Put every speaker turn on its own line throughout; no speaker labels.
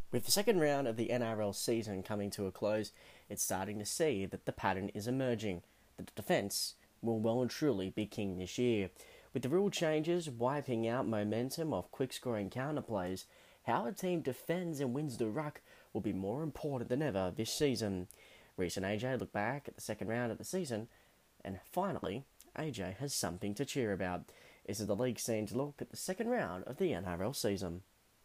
With the second round of the NRL season coming to a close, it's starting to see that the pattern is emerging, that the defence will well and truly be king this year. With the rule changes wiping out momentum of quick-scoring counterplays, how a team defends and wins the ruck will be more important than ever this season. Reece and AJ look back at the second round of the season, and finally, AJ has something to cheer about. This is the league scene's look at the second round of the NRL season.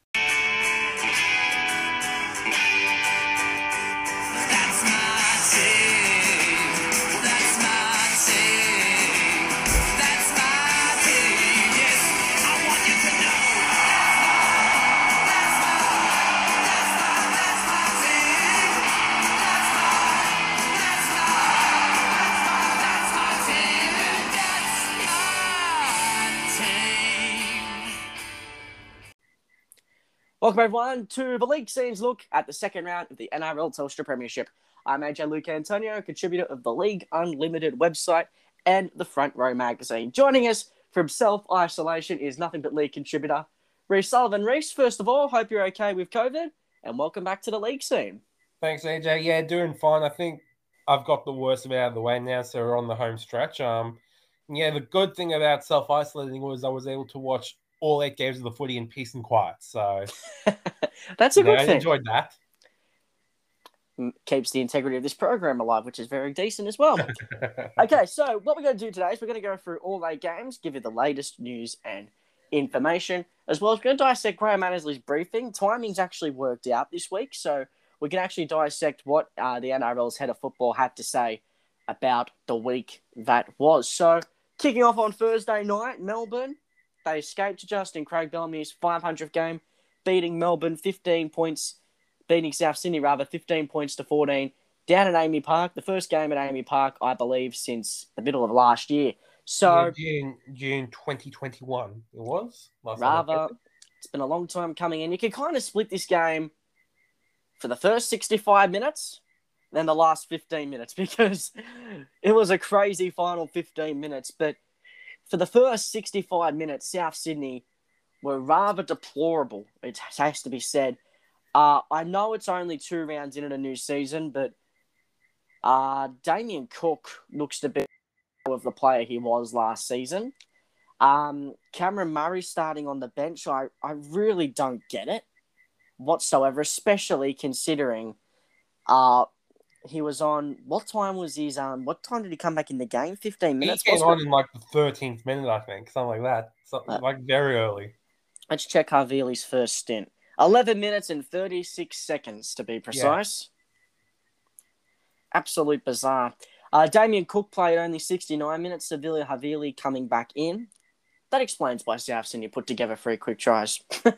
Welcome everyone to the league scenes look at the second round of the NRL Telstra Premiership. I'm AJ Luke Antonio, contributor of the League Unlimited website and the Front Row magazine. Joining us from self-isolation is nothing but league contributor Reece Sullivan. Reece, first of all, hope you're okay with COVID and welcome back to the league scene.
Thanks, AJ. Yeah, doing fine. I think I've got the worst of it out of the way now, so we're on the home stretch. The good thing about self-isolating was I was able to watch all 8 games of the footy in peace and quiet. So
that's a good thing.
I enjoyed that.
Keeps the integrity of this program alive, which is very decent as well. Okay, so what we're going to do today is we're going to go through all 8 games, give you the latest news and information, as well as we're going to dissect Graham Annesley's briefing. Timing's actually worked out this week, so we can actually dissect what the NRL's head of football had to say about the week that was. So, kicking off on Thursday night, Melbourne, they escaped Justin Craig Bellamy's 500th game, beating Melbourne 15 points, beating South Sydney 15 points to 14, down at Amy Park. The first game at Amy Park, I believe, since the middle of last year. So
June 2021 it was.
It's been a long time coming in. You can kind of split this game for the first 65 minutes, then the last 15 minutes, because it was a crazy final 15 minutes. But for the first 65 minutes, South Sydney were rather deplorable, it has to be said. I know it's only 2 rounds into the new season, but Damien Cook looks to be of the player he was last season. Cameron Murray starting on the bench, I really don't get it whatsoever, especially considering he was on, what time did he come back in the game? 15 minutes?
He came on in the 13th minute, I think, something like that. Something very early.
Let's check Havili's first stint. 11 minutes and 36 seconds, to be precise. Yeah. Absolute bizarre. Damien Cook played only 69 minutes. Sevilla Havili coming back in. That explains why South Sydney put together 3 quick tries.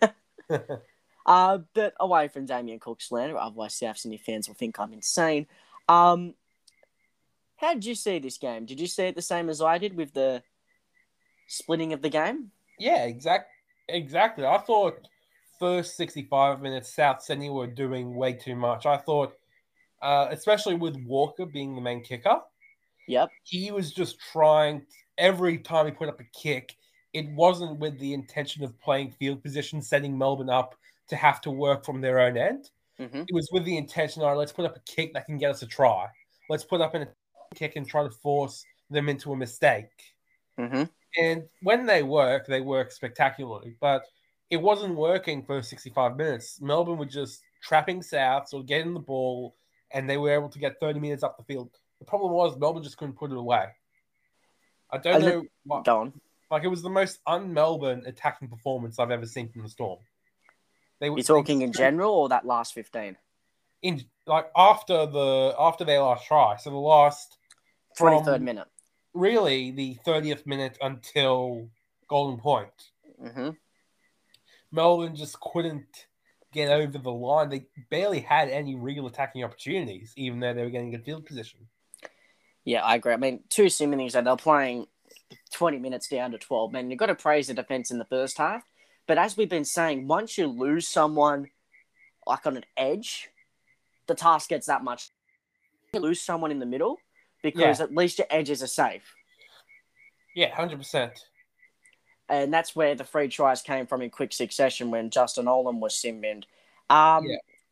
But away from Damien Cook's slander, otherwise South Sydney fans will think I'm insane. How did you see this game? Did you see it the same as I did with the splitting of the game?
Yeah, exactly. I thought first 65 minutes, South Sydney were doing way too much. I thought, especially with Walker being the main kicker,
yep,
he was just trying, every time he put up a kick, it wasn't with the intention of playing field position, setting Melbourne up to have to work from their own end.
Mm-hmm.
It was with the intention, all right, let's put up a kick that can get us a try. Let's put up a kick and try to force them into a mistake.
Mm-hmm.
And when they work spectacularly. But it wasn't working for 65 minutes. Melbourne were just trapping South or getting the ball, and they were able to get 30 minutes up the field. The problem was Melbourne just couldn't put it away. I don't know.
Go on.
It was the most un-Melbourne attacking performance I've ever seen from the Storm.
You're talking in general or that last 15?
After their last try. So the last
23rd minute.
Really, the 30th minute until Golden Point.
Mm-hmm.
Melbourne just couldn't get over the line. They barely had any real attacking opportunities, even though they were getting good field position.
Yeah, I agree. I mean, 2 sim innings, they're playing 20 minutes down to 12. Man, you've got to praise the defense in the first half. But as we've been saying, once you lose someone on an edge, the task gets that much. You lose someone in the middle because at least your edges are safe.
Yeah, 100%.
And that's where the 3 tries came from in quick succession when Justin Olam was sim-binned.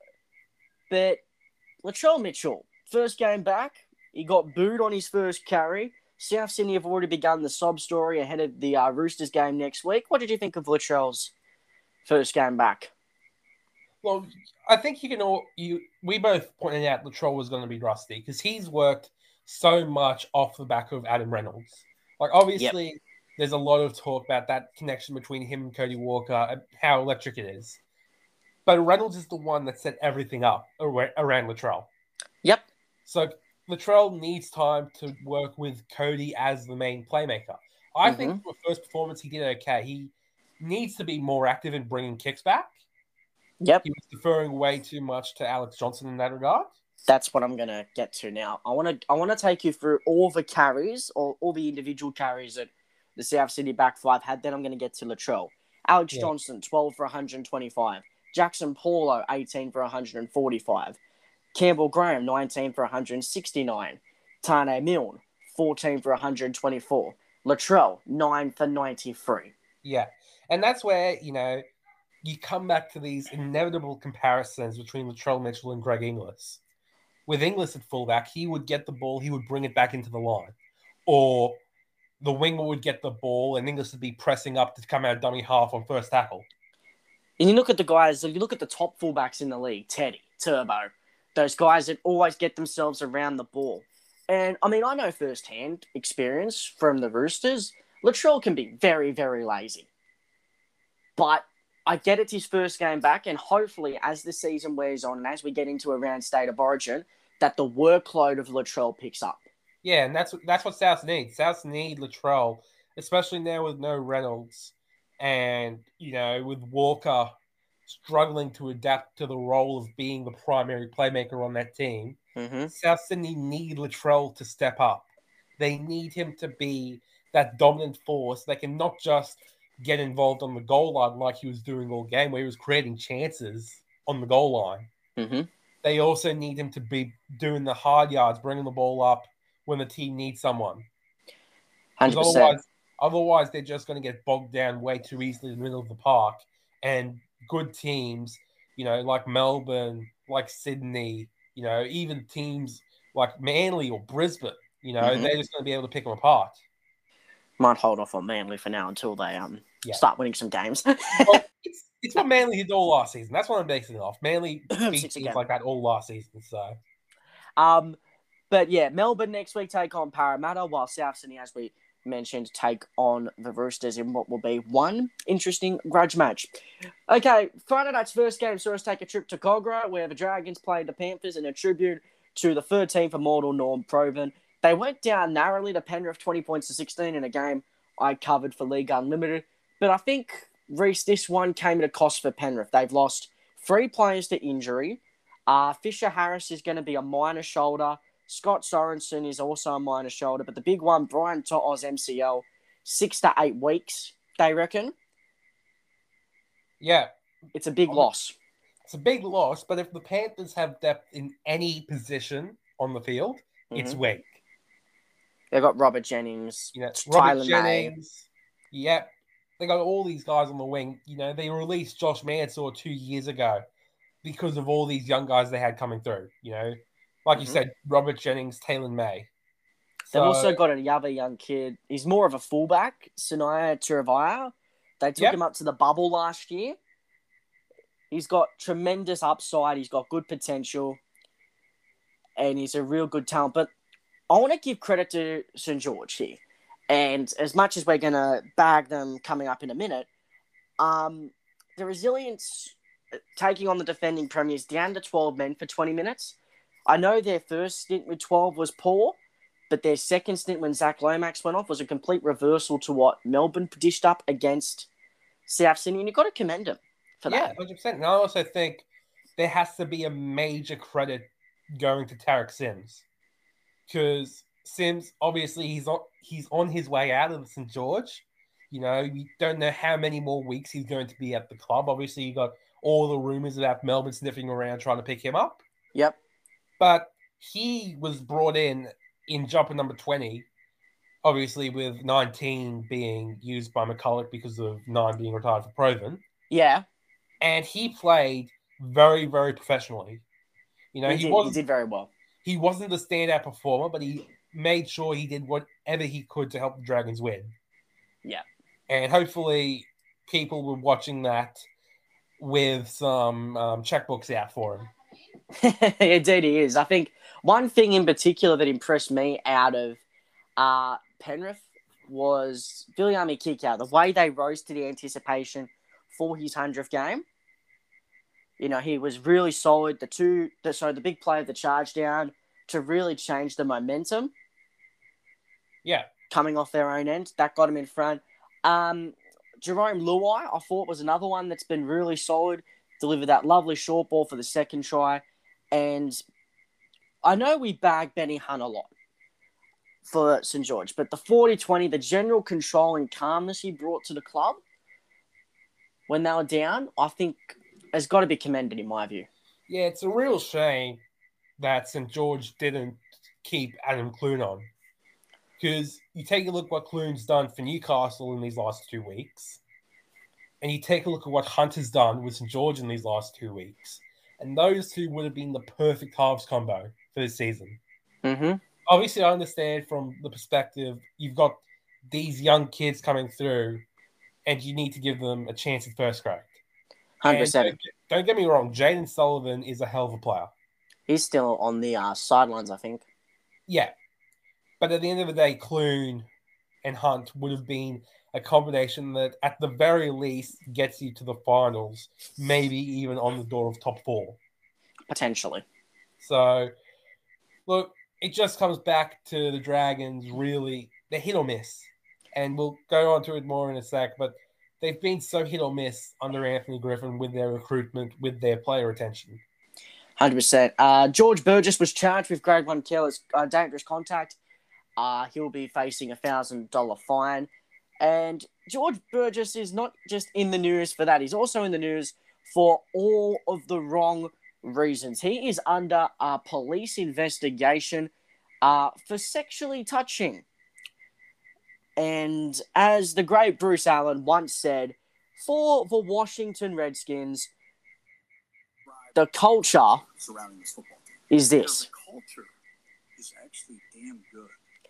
But Latrell Mitchell, first game back, he got booed on his first carry. South Sydney have already begun the sob story ahead of the Roosters game next week. What did you think of Latrell's first game back?
Well, I think we both pointed out Latrell was going to be rusty because he's worked so much off the back of Adam Reynolds. Like, obviously, there's a lot of talk about that connection between him and Cody Walker and how electric it is. But Reynolds is the one that set everything up around Latrell.
Yep.
So Latrell needs time to work with Cody as the main playmaker. I think for the first performance, he did okay. He needs to be more active in bringing kicks back.
Yep.
He was deferring way too much to Alex Johnson in that regard.
That's what I'm going to get to now. I want to take you through all the carries, or all the individual carries that the South Sydney back five had. Then I'm going to get to Latrell. Alex Johnson, 12 for 125. Jackson Paulo, 18 for 145. Campbell Graham, 19 for 169. Tane Milne, 14 for 124. Latrell, 9 for 93.
Yeah. And that's where, you come back to these inevitable comparisons between Latrell Mitchell and Greg Inglis. With Inglis at fullback, he would get the ball, he would bring it back into the line. Or the winger would get the ball and Inglis would be pressing up to come out dummy half on first tackle.
And you look at the guys, you look at the top fullbacks in the league, Teddy, Turbo, those guys that always get themselves around the ball. And, I mean, I know firsthand experience from the Roosters, Latrell can be very, very lazy. But I get it's his first game back, and hopefully as the season wears on and as we get into around State of Origin, that the workload of Latrell picks up.
Yeah, and that's what South needs. South need Latrell, especially now with no Reynolds. And, with Walker struggling to adapt to the role of being the primary playmaker on that team, South Sydney need Latrell to step up. They need him to be that dominant force. They can not just get involved on the goal line like he was doing all game, where he was creating chances on the goal line. They also need him to be doing the hard yards, bringing the ball up when the team needs someone.
100%.
Otherwise, they're just going to get bogged down way too easily in the middle of the park. And good teams, like Melbourne, like Sydney, even teams like Manly or Brisbane, they're just going to be able to pick them apart.
Might hold off on Manly for now until they start winning some games.
Well, it's what Manly did all last season. That's what I'm basing it off. Manly beat teams like that all last season. So,
but yeah, Melbourne next week take on Parramatta, while South Sydney, as we mentioned, take on the Roosters in what will be one interesting grudge match. Okay, Friday night's first game saw us take a trip to Cogra, where the Dragons played the Panthers in a tribute to the 13th immortal Norm Provan. They went down narrowly to Penrith 20 points to 16 in a game I covered for League Unlimited. But I think, Reece, this one came at a cost for Penrith. They've lost 3 players to injury. Fisher Harris is going to be a minor shoulder. Scott Sorensen is also a minor shoulder. But the big one, Brian To'o's MCL, 6 to 8 weeks, they reckon.
Yeah.
It's a big loss.
It's a big loss, but if the Panthers have depth in any position on the field, it's weak.
They've got Robert Jennings,
Robert Jennings. Yep. They got all these guys on the wing. They released Josh Mansour 2 years ago because of all these young guys they had coming through. Like you said, Robert Jennings, Taylor May.
They've also got another young kid. He's more of a fullback, Sinaya Turavaya. They took him up to the bubble last year. He's got tremendous upside. He's got good potential. And he's a real good talent. But I want to give credit to St. George here. And as much as we're going to bag them coming up in a minute, the resilience taking on the defending premiers down to 12 men for 20 minutes. I know their first stint with 12 was poor, but their second stint when Zach Lomax went off was a complete reversal to what Melbourne dished up against South Sydney, and you've got to commend them for that.
Yeah, 100%. And I also think there has to be a major credit going to Tarek Sims. Because Sims, obviously, he's on his way out of St. George. We don't know how many more weeks he's going to be at the club. Obviously, you got all the rumors about Melbourne sniffing around trying to pick him up.
Yep.
But he was brought in jumper number 20, obviously with 19 being used by McCulloch because of 9 being retired for Provan.
Yeah.
And he played very, very professionally. You know,
He did very well.
He wasn't the standout performer, but he made sure he did whatever he could to help the Dragons win.
Yeah.
And hopefully people were watching that with some checkbooks out for him.
Indeed he is. I think one thing in particular that impressed me out of Penrith was Viliami Kikau. The way they rose to the anticipation for his 100th game. You know, he was really solid. The big play of the charge down to really change the momentum.
Yeah.
Coming off their own end. That got him in front. Jerome Luai, I thought, was another one that's been really solid. Delivered that lovely short ball for the second try. And I know we bag Benny Hunt a lot for St. George, but the 40-20, the general control and calmness he brought to the club when they were down, I think has got to be commended in my view.
Yeah, it's a real shame that St. George didn't keep Adam Clune on. Because you take a look what Clune's done for Newcastle in these last 2 weeks, and you take a look at what Hunt has done with St. George in these last 2 weeks, and those two would have been the perfect halves combo for this season.
Mm-hmm.
Obviously, I understand from the perspective, you've got these young kids coming through, and you need to give them a chance at first grade.
100%.
Don't get me wrong, Jaden Sullivan is a hell of a player.
He's still on the sidelines, I think.
Yeah. But at the end of the day, Clune and Hunt would have been a combination that, at the very least, gets you to the finals, maybe even on the door of top 4.
Potentially.
So, look, it just comes back to the Dragons, really. They're hit or miss. And we'll go on to it more in a sec, but they've been so hit or miss under Anthony Griffin with their recruitment, with their player retention.
100%. George Burgess was charged with grade 1 careless dangerous contact. He'll be facing a $1,000 fine. And George Burgess is not just in the news for that. He's also in the news for all of the wrong reasons. He is under a police investigation for sexually touching. And as the great Bruce Allen once said, for the Washington Redskins, the culture
surrounding this football team
is this.
The culture is actually damn good.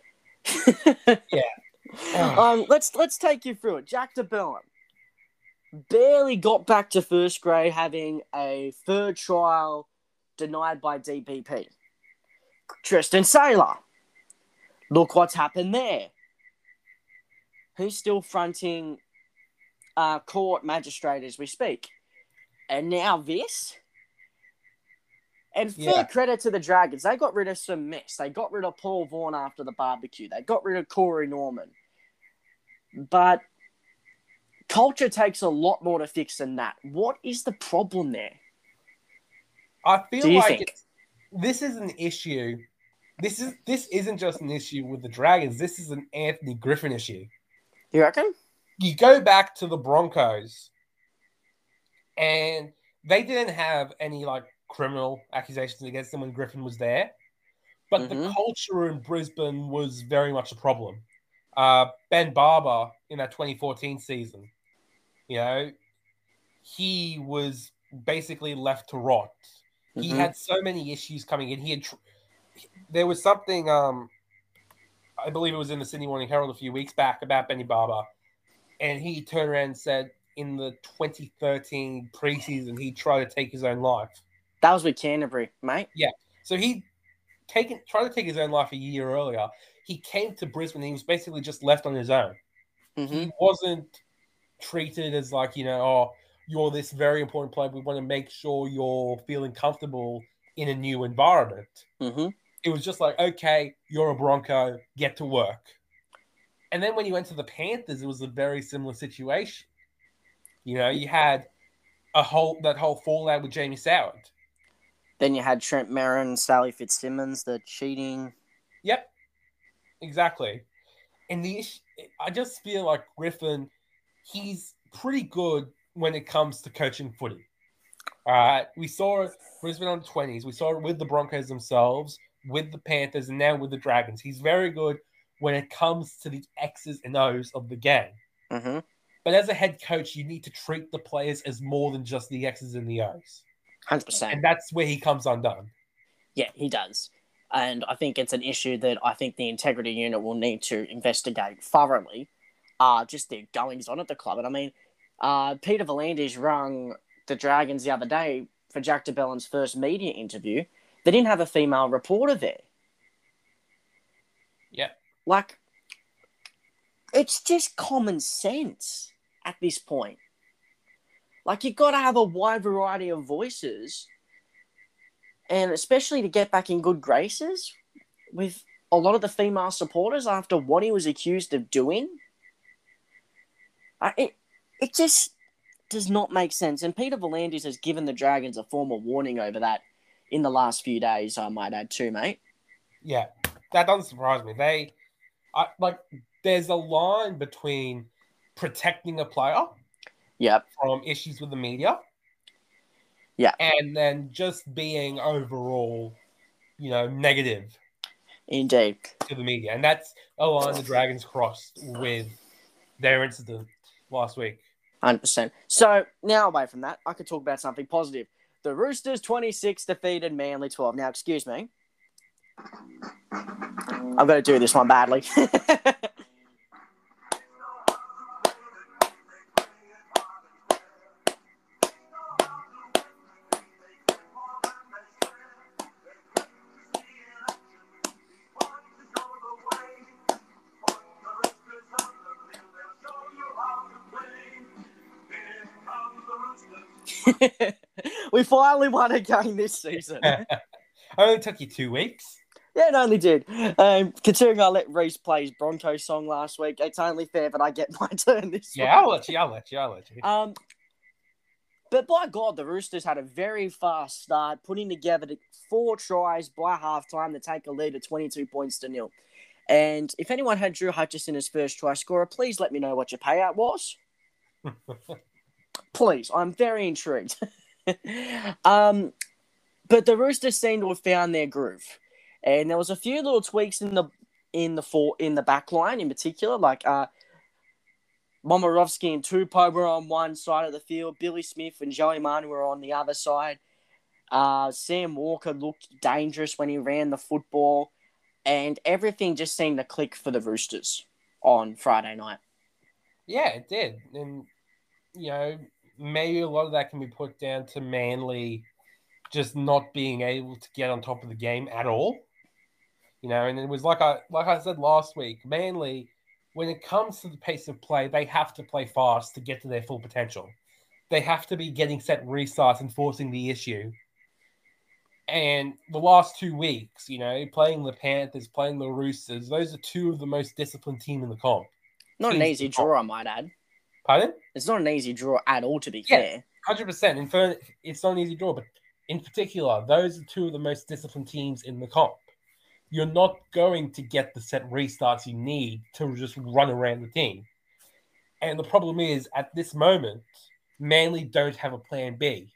Yeah.
Let's take you through it. Jack DeBellin barely got back to first grade, having a third trial denied by DPP. Tristan Saylor, look what's happened there. He's still fronting court magistrate as we speak. And now this. And fair credit to the Dragons. They got rid of some mess. They got rid of Paul Vaughan after the barbecue. They got rid of Corey Norman. But culture takes a lot more to fix than that. What is the problem there?
I feel like this is an issue. This isn't just an issue with the Dragons. This is an Anthony Griffin issue.
You reckon?
You go back to the Broncos, and they didn't have any criminal accusations against them when Griffin was there, but the culture in Brisbane was very much a problem. Ben Barber in that 2014 season, he was basically left to rot. He had so many issues coming in. There was something, I believe it was in the Sydney Morning Herald a few weeks back about Benny Barber, and he turned around and said in the 2013 preseason he tried to take his own life.
That was with Canterbury, mate.
Yeah. So he tried to take his own life a year earlier. He came to Brisbane and he was basically just left on his own. He wasn't treated as you're this very important player. We want to make sure you're feeling comfortable in a new environment. It was just okay, you're a Bronco, get to work. And then when you went to the Panthers, it was a very similar situation. You had that whole fallout with Jamie Soward.
Then you had Trent Merrin, Sally Fitzsimmons, the cheating.
Yep, exactly. And I just feel like Griffin, he's pretty good when it comes to coaching footy. We saw it Brisbane on the 20s. We saw it with the Broncos themselves, with the Panthers, and now with the Dragons. He's very good when it comes to the X's and O's of the game. But as a head coach, you need to treat the players as more than just the X's and the O's.
100%.
And that's where he comes undone.
Yeah, he does. And I think it's an issue that I think the integrity unit will need to investigate thoroughly. Just their goings on at the club. And I mean, Peter Volandis rung the Dragons the other day for Jack DeBellin's first media interview. They didn't have a female reporter there.
Yeah.
Like, it's just common sense at this point. Like, you've got to have a wide variety of voices, and especially to get back in good graces with a lot of the female supporters after what he was accused of doing. It just does not make sense. And Peter Volandis has given the Dragons a formal warning over that in the last few days, I might add too, mate.
Yeah, that doesn't surprise me. There's a line between protecting a player from issues with the media, and then just being overall, negative.
Indeed.
To the media. And that's a line the Dragons crossed with their incident last week.
100%. So, now away from that, I could talk about something positive. The Roosters 26 defeated Manly 12. Now, excuse me. I'm going to do this one badly. We finally won a game this season.
Only took you 2 weeks.
Yeah, it only did. Considering I let Reece play his Broncos song last week, it's only fair that I get my turn this week.
Yeah, I'll let you.
But by God, the Roosters had a very fast start, putting together 4 tries by halftime to take a lead of 22 points to 0. And if anyone had Drew Hutchison as first try scorer, please let me know what your payout was. Please, I'm very intrigued. But the Roosters seem to have found their groove, and there was a few little tweaks in the back line in particular, like Momirovski and Tupou were on one side of the field, Billy Smith and Joey Manu were on the other side. Sam Walker looked dangerous when he ran the football, and everything just seemed to click for the Roosters on Friday night.
Yeah, it did, and maybe a lot of that can be put down to Manly just not being able to get on top of the game at all. And it was like I said last week, Manly, when it comes to the pace of play, they have to play fast to get to their full potential. They have to be getting set restarts and forcing the issue. And the last 2 weeks, playing the Panthers, playing the Roosters, those are 2 of the most disciplined teams in the comp.
Not an easy draw, I might add.
Pardon?
It's not an easy draw at all, to be fair.
100%. In fact, it's not an easy draw, but in particular, those are 2 of the most disciplined teams in the comp. You're not going to get the set restarts you need to just run around the team. And the problem is, at this moment, Manly don't have a plan B.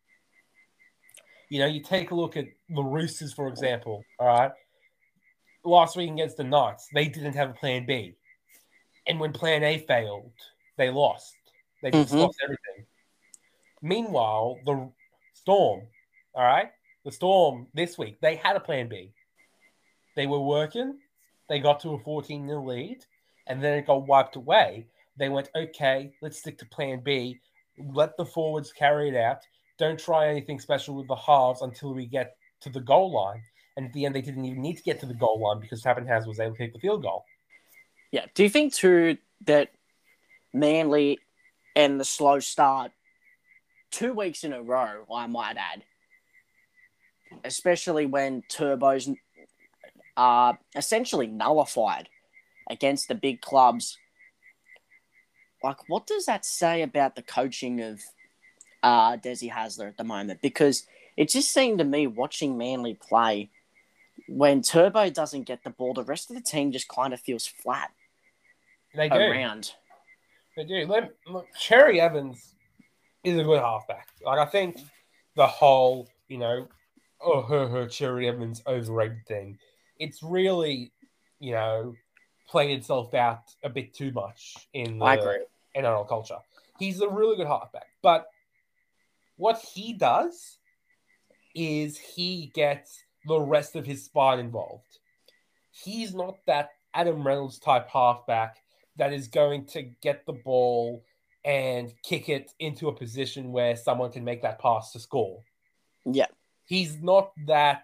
You take a look at the Roosters, for example, all right? Last week against the Knights, they didn't have a plan B. And when plan A failed, they lost. They just lost everything. Meanwhile, the Storm, all right? The Storm this week, they had a plan B. They were working. They got to a 14-0 lead, and then it got wiped away. They went, okay, let's stick to plan B. Let the forwards carry it out. Don't try anything special with the halves until we get to the goal line. And at the end, they didn't even need to get to the goal line because Pappenhausen was able to take the field goal.
Yeah. Do you think, too, that Manly and the slow start 2 weeks in a row, I might add, especially when Turbo's are essentially nullified against the big clubs. Like, what does that say about the coaching of Desi Hasler at the moment? Because it just seemed to me, watching Manly play, when Turbo doesn't get the ball, the rest of the team just kind of feels flat.
They do.
Around.
They do. Look, Cherry Evans is a good halfback. Like, I think the whole, Cherry Evans overrated thing, it's really, played itself out a bit too much in the NRL culture. He's a really good halfback. But what he does is he gets the rest of his spine involved. He's not that Adam Reynolds type halfback that is going to get the ball and kick it into a position where someone can make that pass to score.
Yeah.
He's not that,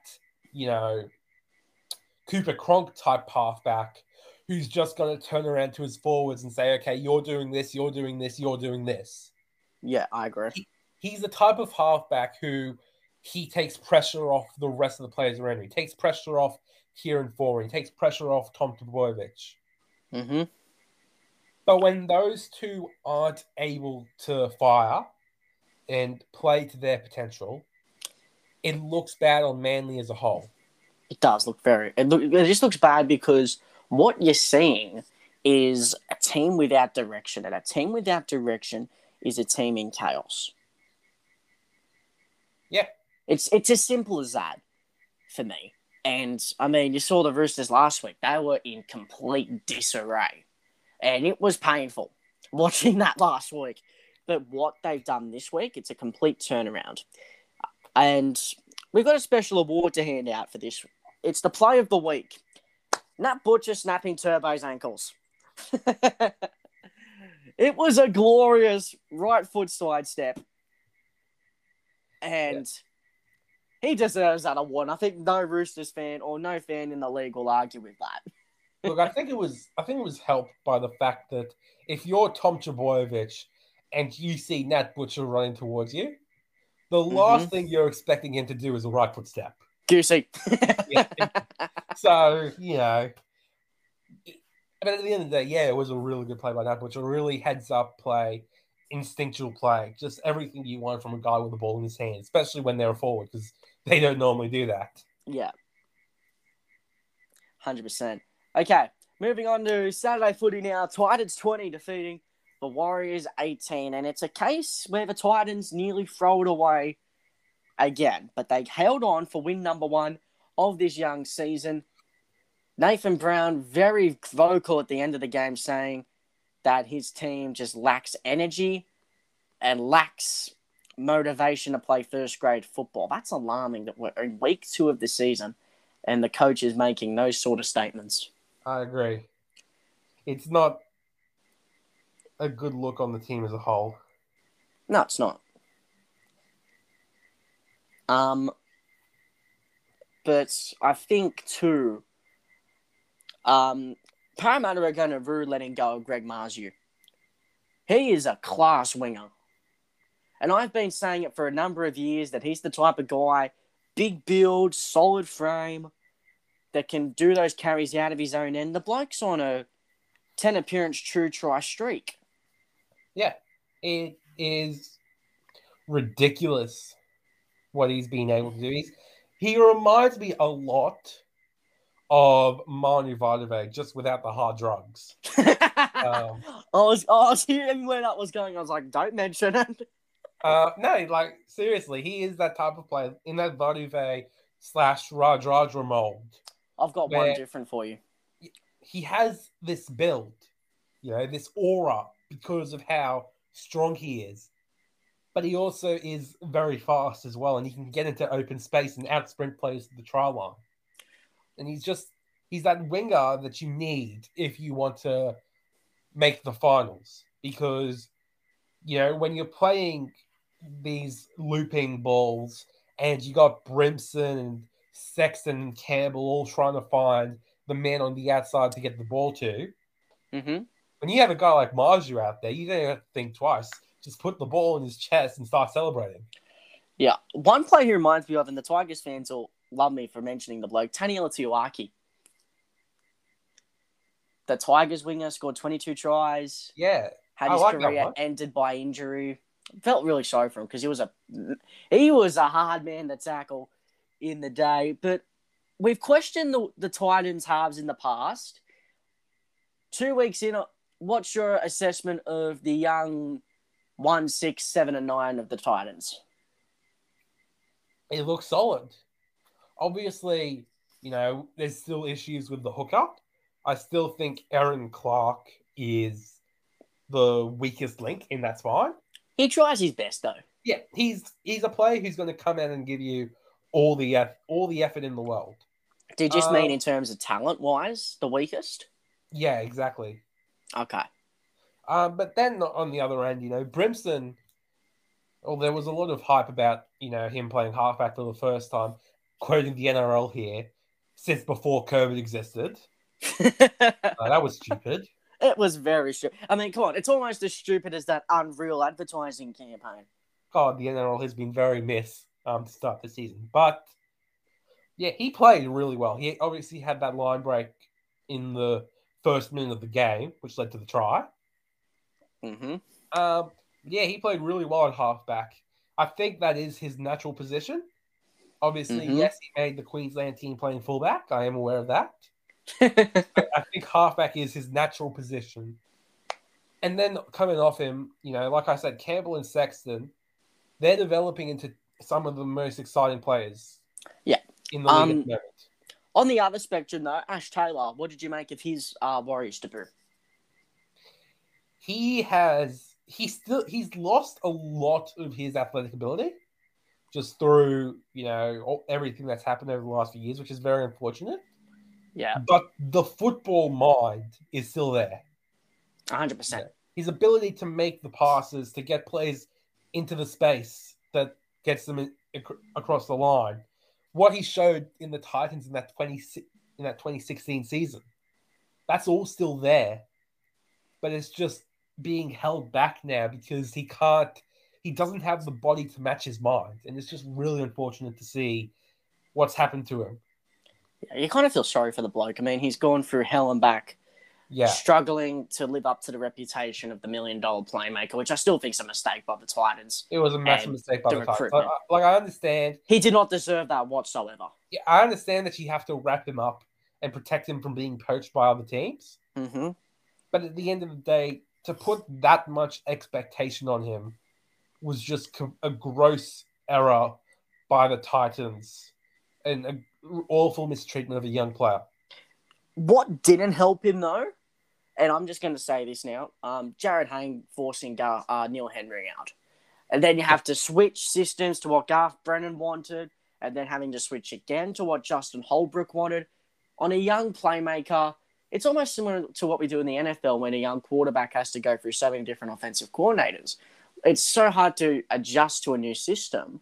Cooper Cronk type halfback who's just going to turn around to his forwards and say, okay, you're doing this, you're doing this, you're doing this.
Yeah, I agree.
He's the type of halfback who he takes pressure off the rest of the players around him. He takes pressure off Kieran Foran. He takes pressure off Tom Trbojevic.
Mm-hmm.
But when those two aren't able to fire and play to their potential, it looks bad on Manly as a whole.
It does look it just looks bad because what you're seeing is a team without direction, and a team without direction is a team in chaos.
Yeah.
It's as simple as that for me. And, I mean, you saw the Roosters last week. They were in complete disarray. And it was painful watching that last week. But what they've done this week, it's a complete turnaround. And we've got a special award to hand out for this. It's the play of the week. Nat Butcher snapping Turbo's ankles. It was a glorious right foot sidestep. And he deserves that award. I think no Roosters fan or no fan in the league will argue with that.
Look, I think it was helped by the fact that if you're Tom Trbojevic and you see Nat Butcher running towards you, the last thing you're expecting him to do is a right foot step.
Goosey.
So, but at the end of the day, it was a really good play by Nat Butcher. Really heads up play, instinctual play, just everything you want from a guy with the ball in his hand, especially when they're forward, because they don't normally do that.
Yeah. 100%. Okay, moving on to Saturday footy now. Titans 20 defeating the Warriors 18, and it's a case where the Titans nearly throw it away again, but they held on for win number 1 of this young season. Nathan Brown very vocal at the end of the game saying that his team just lacks energy and lacks motivation to play first grade football. That's alarming that we're in week 2 of the season and the coach is making those sort of statements.
I agree. It's not a good look on the team as a whole.
No, it's not. But I think too, Parramatta are going to rue letting go of Greg Marzhew. He is a class winger. And I've been saying it for a number of years that he's the type of guy, big build, solid frame, that can do those carries out of his own end. The bloke's on a 10 appearance true try streak.
Yeah, it is ridiculous what he's been able to do. He reminds me a lot of Manu Vardove, just without the hard drugs.
I was hearing where that was going. I was like, don't mention it.
No, seriously, he is that type of player in that Vardove/Radradra mold.
I've got one different for you.
He has this build, this aura because of how strong he is. But he also is very fast as well, and he can get into open space and out-sprint players to the try line. And he's that winger that you need if you want to make the finals. Because, when you're playing these looping balls and you got Brimson and Sexton and Campbell all trying to find the man on the outside to get the ball to, when you have a guy like Marzhew out there, you don't have to think twice. Just put the ball in his chest and start celebrating.
Yeah. One player he reminds me of, and the Tigers fans will love me for mentioning the bloke, Taniela Tuiaki. The Tigers winger scored 22 tries.
Yeah.
Had his career ended by injury. Felt really sorry for him because he was a hard man to tackle in the day. But we've questioned the Titans halves in the past. 2 weeks in, what's your assessment of the young 1, 6, 7, and 9 of the Titans?
It looks solid. Obviously, there's still issues with the hooker. I still think Aaron Clark is the weakest link in that spine.
He tries his best, though.
Yeah, he's a player who's going to come out and give you all the effort in the world.
Do you just mean in terms of talent-wise, the weakest?
Yeah, exactly.
Okay.
But then on the other end, Brimson. Well, there was a lot of hype about him playing halfback for the first time. Quoting the NRL here, since before COVID existed. That was stupid.
It was very stupid. I mean, come on, it's almost as stupid as that Unreal advertising campaign.
God, the NRL has been very miss to start the season. But, yeah, he played really well. He obviously had that line break in the first minute of the game, which led to the try.
Mm-hmm.
Yeah, he played really well at halfback. I think that is his natural position. Obviously, yes, he made the Queensland team playing fullback. I am aware of that. I think halfback is his natural position. And then coming off him, like I said, Campbell and Sexton, they're developing into some of the most exciting players in the league at the moment.
On the other spectrum, though, Ash Taylor, what did you make of his Warriors debut? He's lost a lot of his athletic ability just through, everything that's happened over the last few years, which is very unfortunate. Yeah.
But the football mind is still there.
100%.
His ability to make the passes, to get plays into the space that gets them across the line. What he showed in the Titans in that 2016 season, that's all still there. But it's just being held back now because he doesn't have the body to match his mind. And it's just really unfortunate to see what's happened to him.
Yeah, you kind of feel sorry for the bloke. I mean, he's gone through hell and back, struggling to live up to the reputation of the $1 million playmaker, which I still think is a mistake by the Titans.
It was a massive mistake by the Titans. I understand.
He did not deserve that whatsoever.
Yeah, I understand that you have to wrap him up and protect him from being poached by other teams.
Mm-hmm.
But at the end of the day, to put that much expectation on him was just a gross error by the Titans and an awful mistreatment of a young player.
What didn't help him, though, and I'm just going to say this now, Jared Hayne forcing Neil Henry out. And then you have to switch systems to what Garth Brennan wanted, and then having to switch again to what Justin Holbrook wanted. On a young playmaker, it's almost similar to what we do in the NFL when a young quarterback has to go through so many different offensive coordinators. It's so hard to adjust to a new system.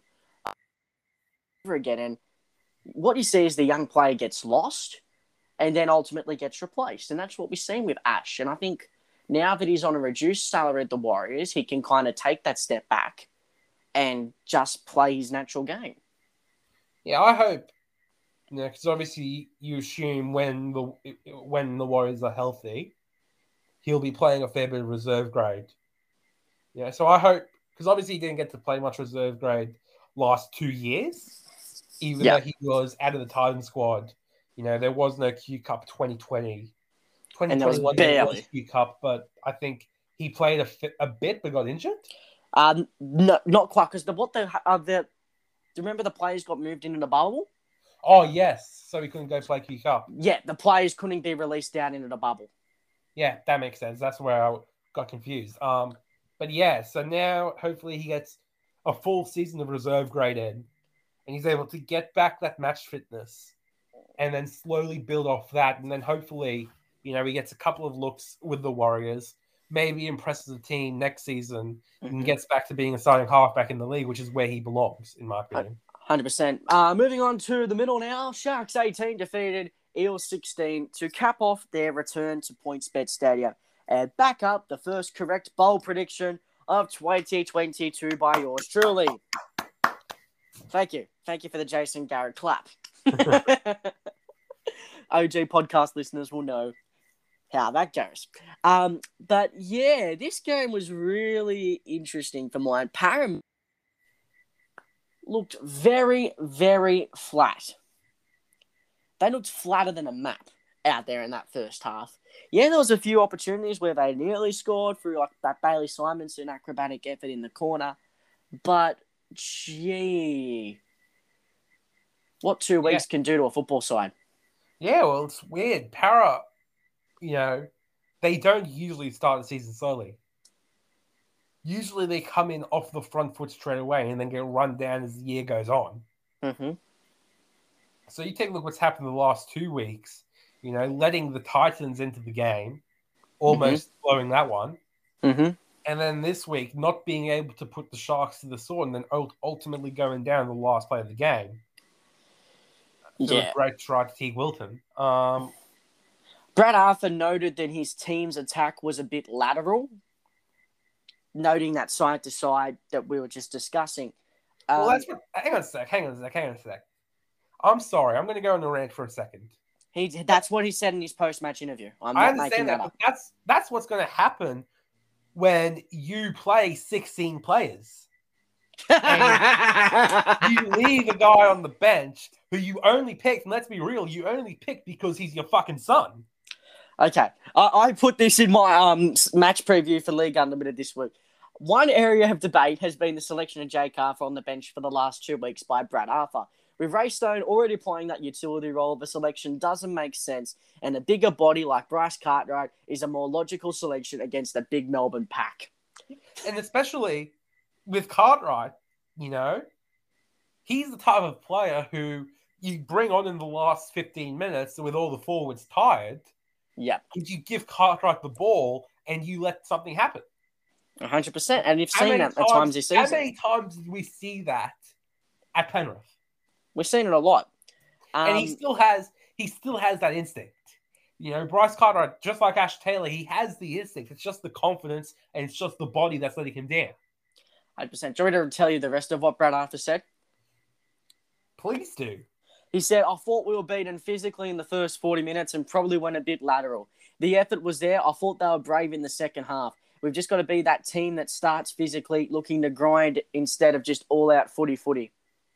Again, and what you see is the young player gets lost and then ultimately gets replaced. And that's what we've seen with Ash. And I think now that he's on a reduced salary at the Warriors, he can kind of take that step back and just play his natural game.
Yeah, I hope, because obviously you assume when the Warriors are healthy, he'll be playing a fair bit of reserve grade. Yeah, so I hope, because obviously he didn't get to play much reserve grade last 2 years, even though he was out of the Titan squad. There was no Q Cup 2020. 2021 there was Q Cup, but I think he played a bit but got injured.
No, not quite, because do you remember the players got moved into the bubble?
Oh, yes. So he couldn't go play Q Cup.
Yeah, the players couldn't be released down into the bubble.
Yeah, that makes sense. That's where I got confused. But yeah, so now hopefully he gets a full season of reserve grade in, and he's able to get back that match fitness and then slowly build off that. And then hopefully, he gets a couple of looks with the Warriors, maybe impresses the team next season and gets back to being a starting halfback in the league, which is where he belongs, in my opinion.
100%. Moving on to the middle now. Sharks 18 defeated Eels 16 to cap off their return to PointsBet Stadium and back up the first correct bowl prediction of 2022 by yours truly. Thank you. Thank you for the Jason Garrett clap. OG podcast listeners will know how that goes. But yeah, this game was really interesting for mine. Parham looked very, very flat. They looked flatter than a map out there in that first half. Yeah, there was a few opportunities where they nearly scored through like that Bailey Simonson acrobatic effort in the corner. But, gee, what 2 weeks can do to a football side.
Yeah, well, it's weird. Para, they don't usually start the season slowly. Usually they come in off the front foot straight away and then get run down as the year goes on.
Mm-hmm.
So you take a look what's happened in the last 2 weeks. Letting the Titans into the game, almost blowing that one.
Mm-hmm.
And then this week, not being able to put the Sharks to the sword and then ultimately going down the last play of the game.
Yeah.
A great try to Teague Wilton.
Brad Arthur noted that his team's attack was a bit lateral, noting that side to side that we were just discussing.
Well, that's what. Hang on a sec. I'm sorry. I'm going to go on the rant for a second.
That's what he said in his post-match interview.
I understand that, but that's what's going to happen when you play 16 players. And you leave a guy on the bench who you only picked, and let's be real, you only picked because he's your fucking son.
Okay. I put this in my match preview for League Unlimited this week. One area of debate has been the selection of Jake Arthur on the bench for the last 2 weeks by Brad Arthur. With Ray Stone already playing that utility role, the selection doesn't make sense, and a bigger body like Bryce Cartwright is a more logical selection against a big Melbourne pack.
And especially with Cartwright, he's the type of player who you bring on in the last 15 minutes with all the forwards tired.
Yeah.
And you give Cartwright the ball and you let something happen.
100%. And you've seen that at times this season.
How many times did we see that at Penrith?
We've seen it a lot.
And he still has that instinct. Bryce Cartwright, just like Ash Taylor, he has the instinct. It's just the confidence and it's just the body that's letting him down.
100%. Do you want me to tell you the rest of what Brad Arthur said?
Please do.
He said, I thought we were beaten physically in the first 40 minutes and probably went a bit lateral. The effort was there. I thought they were brave in the second half. We've just got to be that team that starts physically, looking to grind instead of just all-out footy.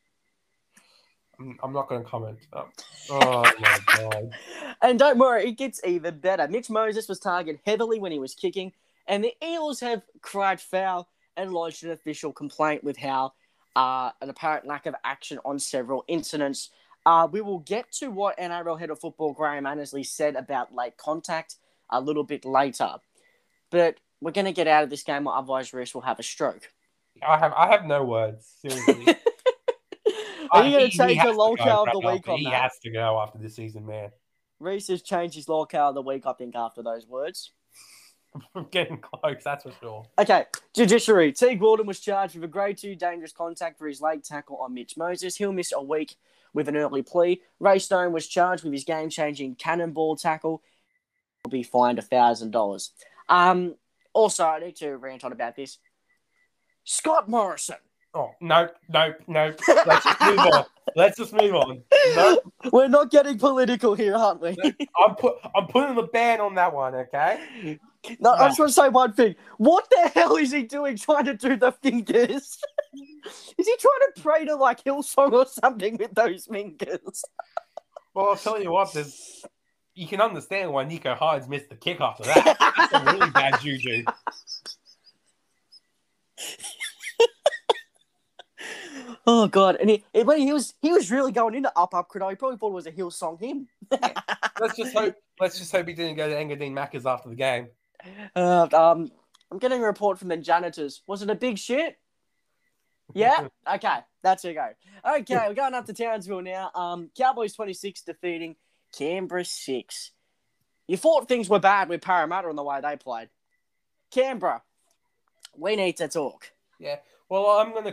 I'm not going to comment. Oh, my God.
And don't worry, it gets even better. Mitch Moses was targeted heavily when he was kicking, and the Eels have cried foul and lodged an official complaint with how an apparent lack of action on several incidents. We will get to what NRL head of football Graham Annesley said about late contact a little bit later. But we're going to get out of this game, or otherwise Reece will have a stroke.
I have no words, seriously.
Are you going to change your lolcow of the week on that?
He has to go after this season, man.
Reece has changed his lolcow of the week, I think, after those words.
I'm getting close, that's for sure.
Okay, judiciary. Teague Wilton was charged with a grade 2 dangerous contact for his late tackle on Mitch Moses. He'll miss a week with an early plea. Ray Stone was charged with his game-changing cannonball tackle. He'll be fined $1,000. Also, I need to rant on about this. Scott Morrison.
Oh, no. Let's just move on. No.
We're not getting political here, aren't we?
I'm putting the ban on that one, okay?
No, I just want to say one thing. What the hell is he doing trying to do the fingers? Is he trying to pray to, Hillsong or something with those fingers?
Well, I'll tell you what, you can understand why Nico Hines missed the kick after that. That's a really bad juju.
Oh God! And when he was really going into up Credo. He probably thought it was a Hillsong hymn.
Let's just hope he didn't go to Engadine Macca's after the game.
I'm getting a report from the janitors. Was it a big shit? Yeah. Okay, that's a go. Okay, we're going up to Townsville now. Cowboys 26 defeating Canberra 6. You thought things were bad with Parramatta on the way they played. Canberra, we need to talk.
Yeah. Well, I'm going to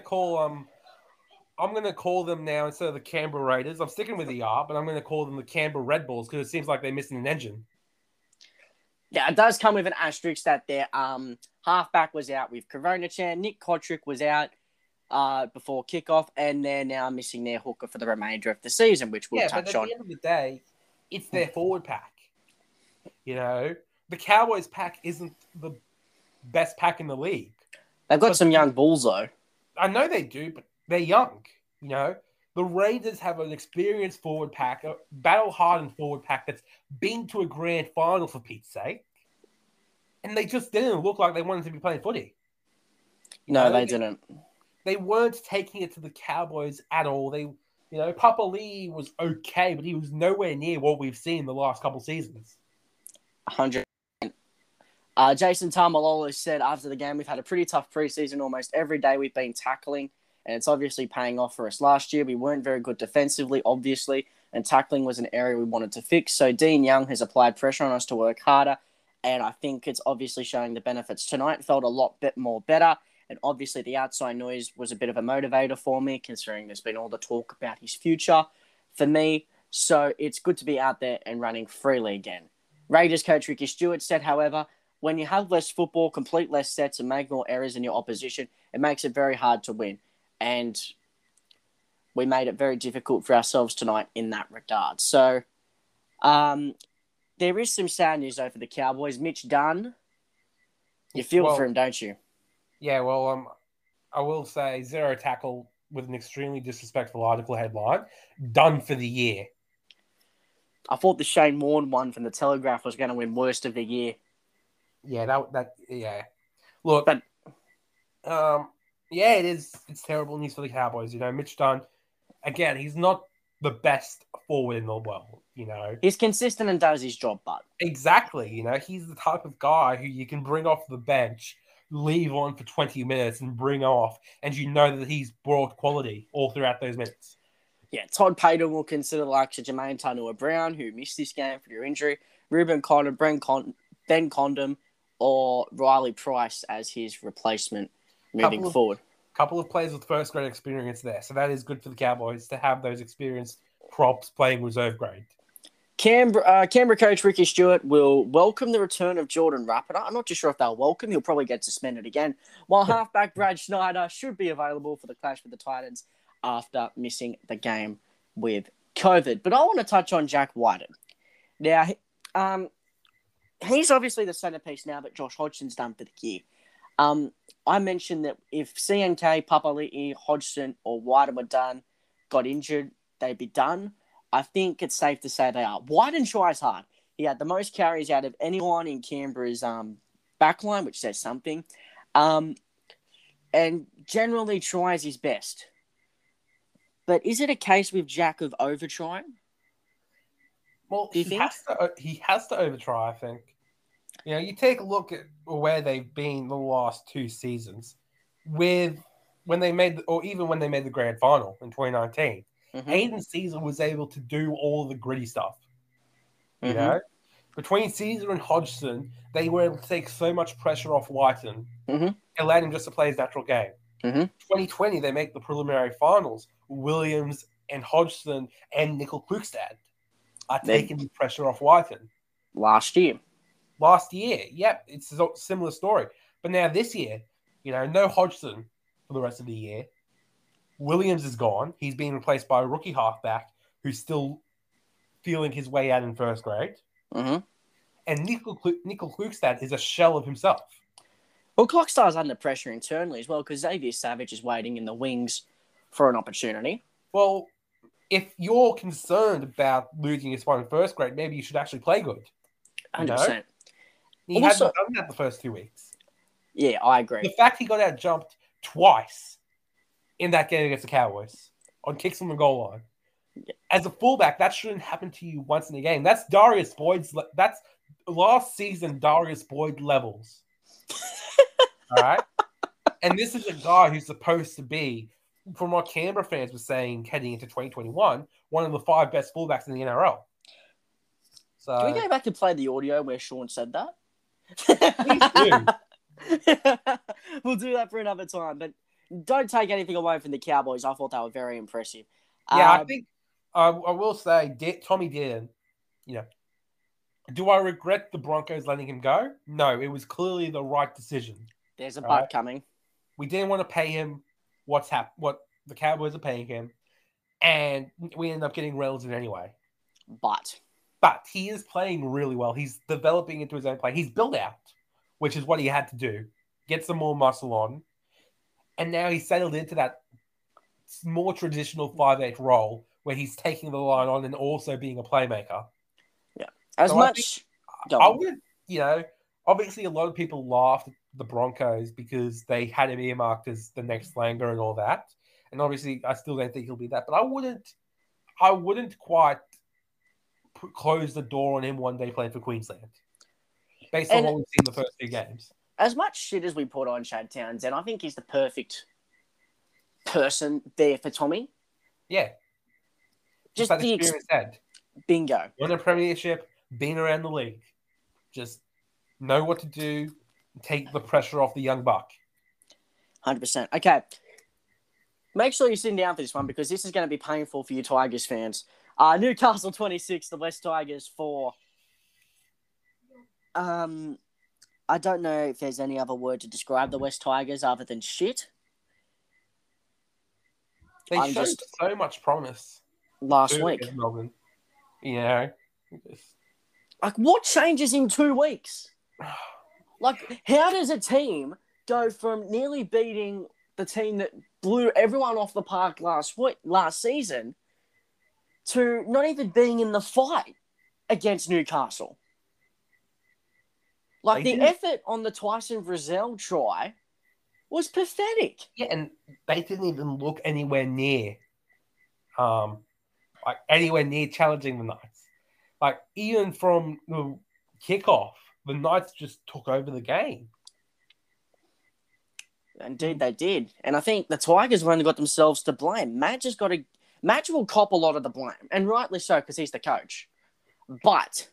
call them now instead of the Canberra Raiders. I'm sticking with the R, but I'm going to call them the Canberra Red Bulls because it seems like they're missing an engine.
Yeah, it does come with an asterisk that their halfback was out with Corona Chan. Nick Kotrick was out before kickoff, and they're now missing their hooker for the remainder of the season, which we'll touch on.
At the end of the day, it's their forward pack. The Cowboys pack isn't the best pack in the league.
They've got some young bulls, though.
I know they do, but they're young. The Raiders have an experienced forward pack, a battle-hardened forward pack that's been to a grand final, for Pete's sake. And they just didn't look like they wanted to be playing footy.
No, they didn't.
They weren't taking it to the Cowboys at all. Papa Lee was okay, but he was nowhere near what we've seen the last couple seasons.
100%. Jason Tamalolo said after the game, we've had a pretty tough preseason. Almost every day we've been tackling, and it's obviously paying off for us. Last year, we weren't very good defensively, obviously, and tackling was an area we wanted to fix. So Dean Young has applied pressure on us to work harder, and I think it's obviously showing the benefits tonight. Felt a lot bit more better, and obviously the outside noise was a bit of a motivator for me, considering there's been all the talk about his future for me. So it's good to be out there and running freely again. Raiders coach Ricky Stewart said, however, when you have less football, complete less sets, and make more errors in your opposition, it makes it very hard to win. And we made it very difficult for ourselves tonight in that regard. So there is some sad news, though, for the Cowboys. Mitch Dunn, you feel for him, don't you?
Yeah, well, I will say zero tackle with an extremely disrespectful article headline. Done for the year.
I thought the Shane Warne one from the Telegraph was going to win worst of the year.
Yeah, yeah. Look,
but
yeah, it is. It's terrible news for the Cowboys. Mitch Dunn, again, he's not the best forward in the world.
He's consistent and does his job, but
exactly. He's the type of guy who you can bring off the bench, leave on for 20 minutes, and bring off, and that he's brought quality all throughout those minutes.
Yeah, Todd Payton will consider the likes of Jermaine Tanua-Brown, who missed this game for your injury, Ruben Connor, Ben Condon, or Riley Price as his replacement moving forward.
Couple of players with first grade experience there, so that is good for the Cowboys to have those experienced props playing reserve grade.
Canberra coach Ricky Stewart will welcome the return of Jordan Rapida. I'm not too sure if they'll welcome. He'll probably get suspended again. While halfback Brad Schneider should be available for the clash with the Titans after missing the game with COVID. But I want to touch on Jack Whiten. Now, he's obviously the centerpiece now that Josh Hodgson's done for the year. I mentioned that if CNK, Papali'i, Hodgson, or Whiten got injured, they'd be done. I think it's safe to say they are. Whiten tries hard. He had the most carries out of anyone in Canberra's backline, which says something, and generally tries his best. But is it a case with Jack of over-trying?
Well, he has to over-try, I think. You take a look at where they've been the last two seasons, when they made the grand final in 2019. Mm-hmm. Aiden Caesar was able to do all the gritty stuff.
Mm-hmm.
Between Caesar and Hodgson, they were able to take so much pressure off Whiten
mm-hmm.
and allow him just to play his natural game.
Mm-hmm.
2020, they make the preliminary finals. Williams and Hodgson and Nickel Klukstad are taking the pressure off Whiten.
Last year,
yep, it's a similar story. But now this year, no Hodgson for the rest of the year. Williams is gone. He's being replaced by a rookie halfback who's still feeling his way out in first grade.
Mm-hmm.
And Nickel Klukstad is a shell of himself.
Well, Clockstar's under pressure internally as well because Xavier Savage is waiting in the wings for an opportunity.
Well, if you're concerned about losing your spot in first grade, maybe you should actually play good.
100%.
He hasn't done that the first 2 weeks.
Yeah, I agree.
The fact he got out jumped twice in that game against the Cowboys on kicks from the goal line.
Yeah.
As a fullback, that shouldn't happen to you once in a game. That's Darius Boyd's. That's last season Darius Boyd levels. All right, and this is a guy who's supposed to be, from what Canberra fans were saying heading into 2021, one of the 5 best fullbacks in the NRL. So,
can we go back and play the audio where Sean said that?
Please do.
We'll do that for another time, but don't take anything away from the Cowboys. I thought they were very impressive.
Yeah, I think I will say Tommy Dearden, do I regret the Broncos letting him go? No, it was clearly the right decision.
There's a butt coming.
We didn't want to pay him what the Cowboys are paying him, and we ended up getting Reynolds in anyway.
But
he is playing really well. He's developing into his own play. He's built out, which is what he had to do. Get some more muscle on. And now he's settled into that more traditional 5'8" role where he's taking the line on and also being a playmaker.
Yeah. I
would, obviously a lot of people laughed at the Broncos because they had him earmarked as the next Langer and all that. And obviously I still don't think he'll be that, but I wouldn't quite close the door on him one day playing for Queensland based on what we've seen in the first 2 games.
As much shit as we put on Chad Townsend, I think he's the perfect person there for Tommy.
Yeah.
Just
that
the
experience said.
bingo.
Won a premiership, been around the league. Just know what to do, take the pressure off the young buck.
100%. Okay. Make sure you're sitting down for this one because this is going to be painful for you Tigers fans. Newcastle 26, the West Tigers 4. I don't know if there's any other word to describe the West Tigers other than shit.
They showed so much promise
last week.
Melbourne. You know,
like what changes in 2 weeks? Like, how does a team go from nearly beating the team that blew everyone off the park last season to not even being in the fight against Newcastle? Like, the effort on the Tyson Frizzell try was pathetic.
Yeah, and they didn't even look anywhere near, anywhere near challenging the Knights. Like, even from the kickoff, the Knights just took over the game.
Indeed, they did. And I think the Tigers have only got themselves to blame. Madge will cop a lot of the blame, and rightly so, because he's the coach. But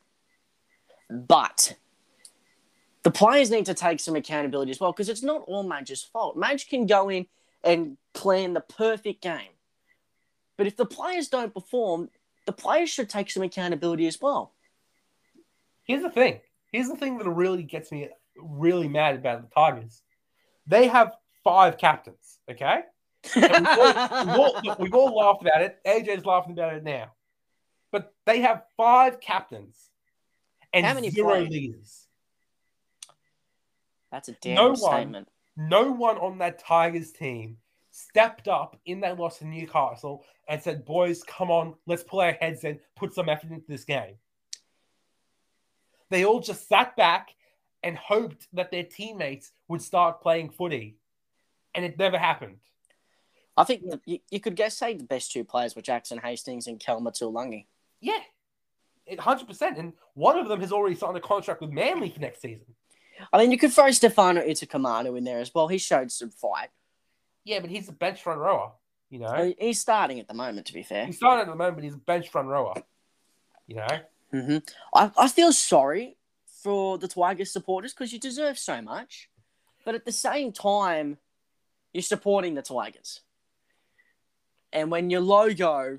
the players need to take some accountability as well, because it's not all Madge's fault. Madge can go in and plan the perfect game. But if the players don't perform, the players should take some accountability as well.
Here's the thing that really gets me really mad about the Tigers. They have 5 captains, okay? And we've all laughed about it. AJ's laughing about it now. But they have 5 captains and
how many
0 leaders.
That's a damn statement.
No one on that Tigers team stepped up in that loss to Newcastle and said, boys, come on, let's pull our heads in, put some effort into this game. They all just sat back and hoped that their teammates would start playing footy. And it never happened.
I think you could say the best 2 players were Jackson Hastings and Kelma Tuilagi.
Yeah, 100%. And one of them has already signed a contract with Manly for next season.
I mean, you could throw Stefano Itakamanu in there as well. He showed some fight.
Yeah, but he's a bench front rower, you know?
He's starting at the moment, to be fair.
He's starting at the moment, but he's a bench front rower, you know?
Mm-hmm. I feel sorry for the Tigers supporters because you deserve so much. But at the same time, you're supporting the Tigers. And when your logo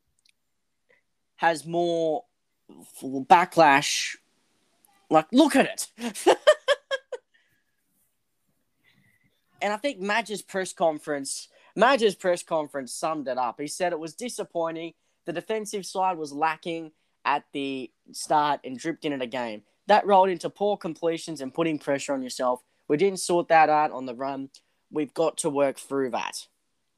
has more backlash, like, look at it. And I think Madge's press conference summed it up. He said it was disappointing. The defensive side was lacking at the start and dripped into the game. That rolled into poor completions and putting pressure on yourself. We didn't sort that out on the run. We've got to work through that.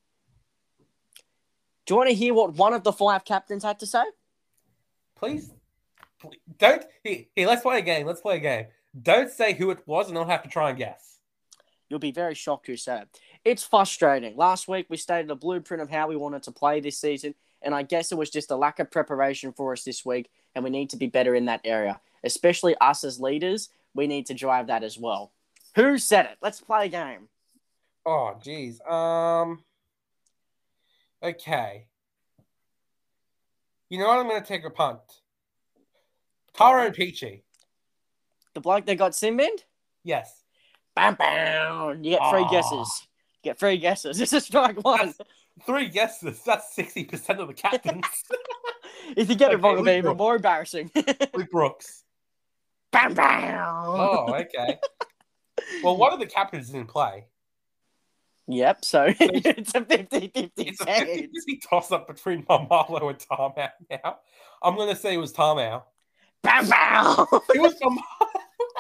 Do you want to hear what one of the 5 captains had to say?
Please don't. Here, let's play a game. Don't say who it was, and I'll have to try and guess.
You'll be very shocked who said it. It's frustrating. Last week, we stated a blueprint of how we wanted to play this season, and I guess it was just a lack of preparation for us this week, and we need to be better in that area. Especially us as leaders, we need to drive that as well. Who said it? Let's play a game.
Oh, geez. Okay. You know what? I'm going to take a punt. Taro Peachy.
The bloke that got Sinbin?
Yes.
Bam, bam. You get 3 guesses. You get 3 guesses. It's a strike 1.
That's 3 guesses. That's 60% of the captains.
If you get it wrong, it'll be even more embarrassing.
Luke Brooks.
Bam, bam.
Oh, okay. Well, one of the captains didn't play.
Yep, so it's a 50-50
It's a 50-50 toss-up between Mamalo and Tarmow now. I'm going to say it was Tarmow.
Bam, bam.
It was Mamalo.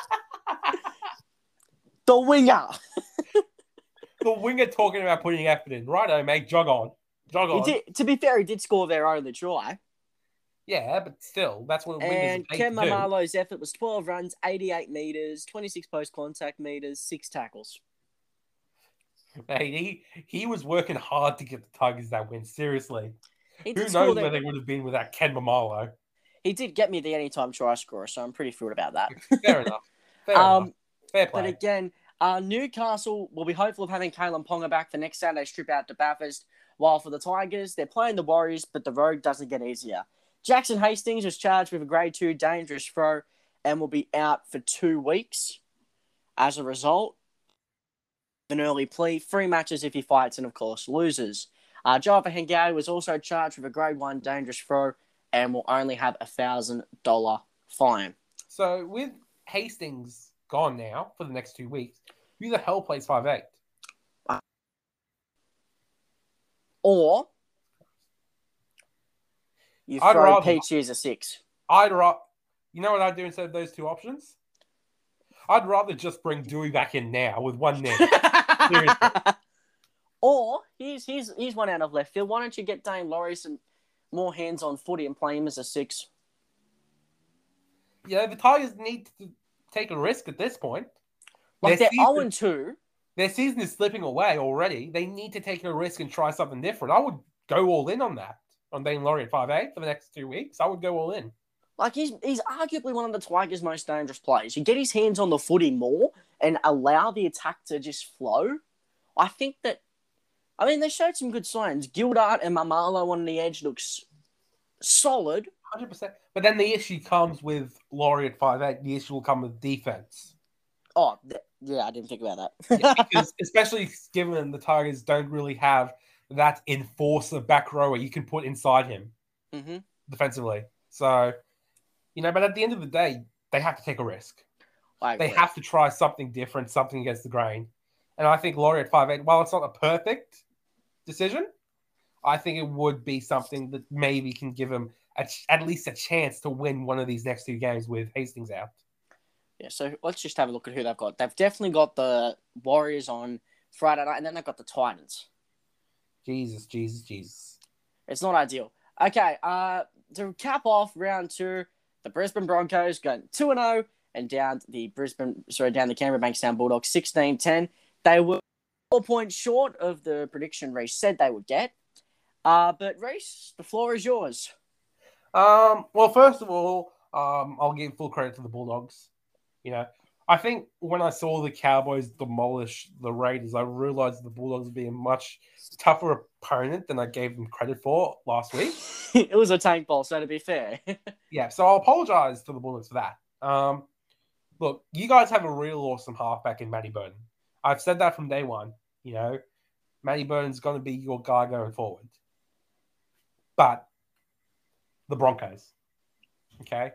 The winger.
The winger talking about putting effort in. Righto, mate. Jog on.
To be fair, he did score their only try.
Yeah, but still, that's what wingers
And
are
Ken
paid to do.
Mamalo's effort was 12 runs, 88 metres, 26 post-contact metres, 6 tackles.
Mate, he was working hard to get the Tigers that win. Seriously. Who knows where they would have been without Ken Mamalo.
He did get me the anytime try scorer, so I'm pretty thrilled about that.
Fair enough. Fair play.
But again, Newcastle will be hopeful of having Kalen Ponga back for next Saturday's trip out to Bathurst. While for the Tigers, they're playing the Warriors, but the road doesn't get easier. Jackson Hastings was charged with a grade 2 dangerous throw and will be out for 2 weeks. As a result, an early plea, 3 matches if he fights and, of course, loses. Java Hengao was also charged with a grade 1 dangerous throw and will only have a $1,000 fine.
So with Hastings gone now for the next 2 weeks, who the hell plays 5'8"?
Or you throw Peachy as a 6.
You know what I'd do instead of those 2 options? I'd rather just bring Dewey back in now with 1 net. Seriously.
Or here's one out of left field. Why don't you get Dane Laurie some more hands-on footy and play him as a 6?
Yeah, the Tigers need to take a risk at this point.
Like they're 0-2.
Their season is slipping away already. They need to take a risk and try something different. I would go all in on that. On Dane Laurie at 5'8" for the next 2 weeks. I would go all in.
Like, he's arguably one of the Tigers' most dangerous players. You get his hands on the footy more and allow the attack to just flow. I think that... I mean, they showed some good signs. Gildart and Mamalo on the edge looks solid.
100%. But then the issue comes with Laurie at 5'8". The issue will come with defense.
Oh, yeah, I didn't think about that.
Yeah, because especially given the Tigers don't really have that enforcer back row where you can put inside him defensively. So... but at the end of the day, they have to take a risk. They have to try something different, something against the grain. And I think Laurie at 5'8", while it's not a perfect decision, I think it would be something that maybe can give him at least a chance to win one of these next 2 games with Hastings out.
Yeah, so let's just have a look at who they've got. They've definitely got the Warriors on Friday night, and then they've got the Titans.
Jesus.
It's not ideal. Okay, to cap off round 2, the Brisbane Broncos going 2-0 and down the Canberra Bankstown Bulldogs 16-10. They were 4 points short of the prediction Reece said they would get. But Reece, the floor is yours.
Well, first of all, I'll give full credit to the Bulldogs. I think when I saw the Cowboys demolish the Raiders, I realized the Bulldogs would be a much tougher opponent than I gave them credit for last week.
It was a tank ball, so to be fair.
Yeah, so I'll apologize to the Bulldogs for that. Look, you guys have a real awesome halfback in Matty Burton. I've said that from day one. Matty Burton's going to be your guy going forward. But the Broncos, okay?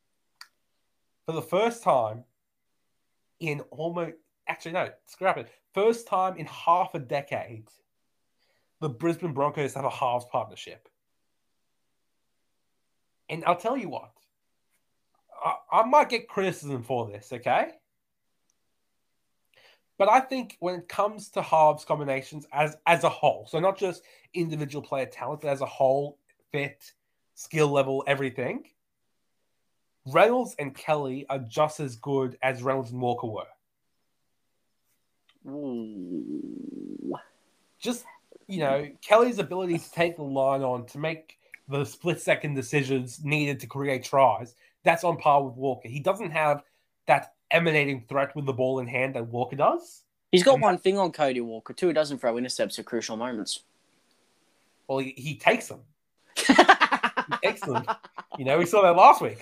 For the first time in first time in half a decade, the Brisbane Broncos have a halves partnership. And I'll tell you what, I might get criticism for this, okay? But I think when it comes to halves combinations as a whole, so not just individual player talent, but as a whole, fit, skill level, everything, Reynolds and Kelly are just as good as Reynolds and Walker were.
Ooh.
Just, Kelly's ability to take the line on, to make the split-second decisions needed to create tries, that's on par with Walker. He doesn't have that emanating threat with the ball in hand that Walker does.
He's got one thing on Cody Walker, too. He doesn't throw intercepts at crucial moments.
Well, he takes them. He takes them. We saw that last week.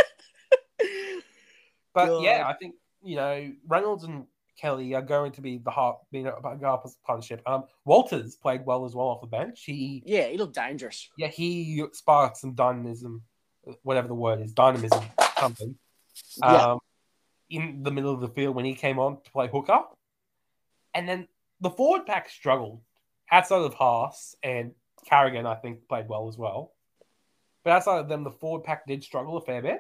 But yeah, I think, Reynolds and Kelly are going to be the partnership. Walters played well as well off the bench. He
looked dangerous.
Yeah, he sparked some dynamism, whatever the word is, dynamism, something.
Yeah.
In the middle of the field when he came on to play hooker. And then the forward pack struggled. Outside of Haas and Carrigan, I think, played well as well. But outside of them, the forward pack did struggle a fair bit.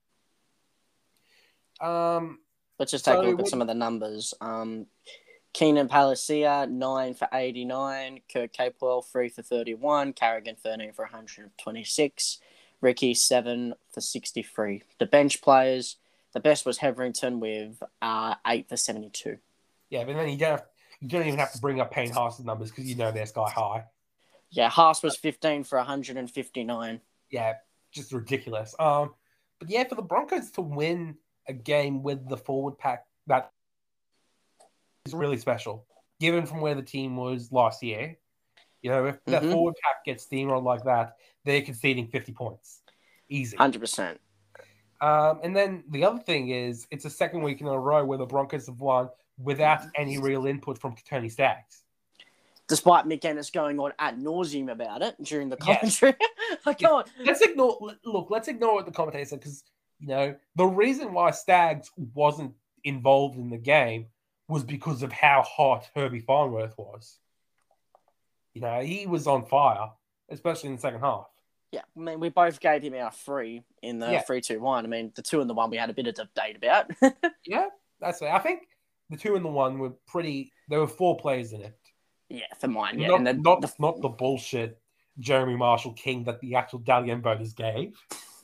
Let's just take a look at some of the numbers. Keenan Palacia, 9 for 89. Kirk Capewell, 3 for 31. Carrigan, 13 for 126. Ricky, 7 for 63. The bench players, the best was Heverington with 8 for 72.
Yeah, but then you don't even have to bring up Payne Haas's numbers because they're sky high.
Yeah, Haas was 15 for 159.
Yeah, just ridiculous. But yeah, for the Broncos to win a game with the forward pack, that is really special, given from where the team was last year. You know, if that forward pack gets steamrolled like that, they're conceding 50 points. Easy.
100%.
And then the other thing is, it's the second week in a row where the Broncos have won without any real input from Tony Staggs.
Despite Mick Ennis going on ad nauseum about it during the commentary. Come on.
Let's ignore what the commentator said, because, you know, the reason why Staggs wasn't involved in the game was because of how hot Herbie Farnworth was. You know, he was on fire, especially in the second half.
Yeah, I mean, we both gave him our 3 in the 3-2-1. I mean, the 2 and the 1 we had a bit of debate about.
Yeah, that's it. I think the 2 and the 1 were pretty. There were 4 players in it.
Yeah, for mine. Yeah,
not the bullshit Jeremy Marshall King that the actual Dalian voters gave.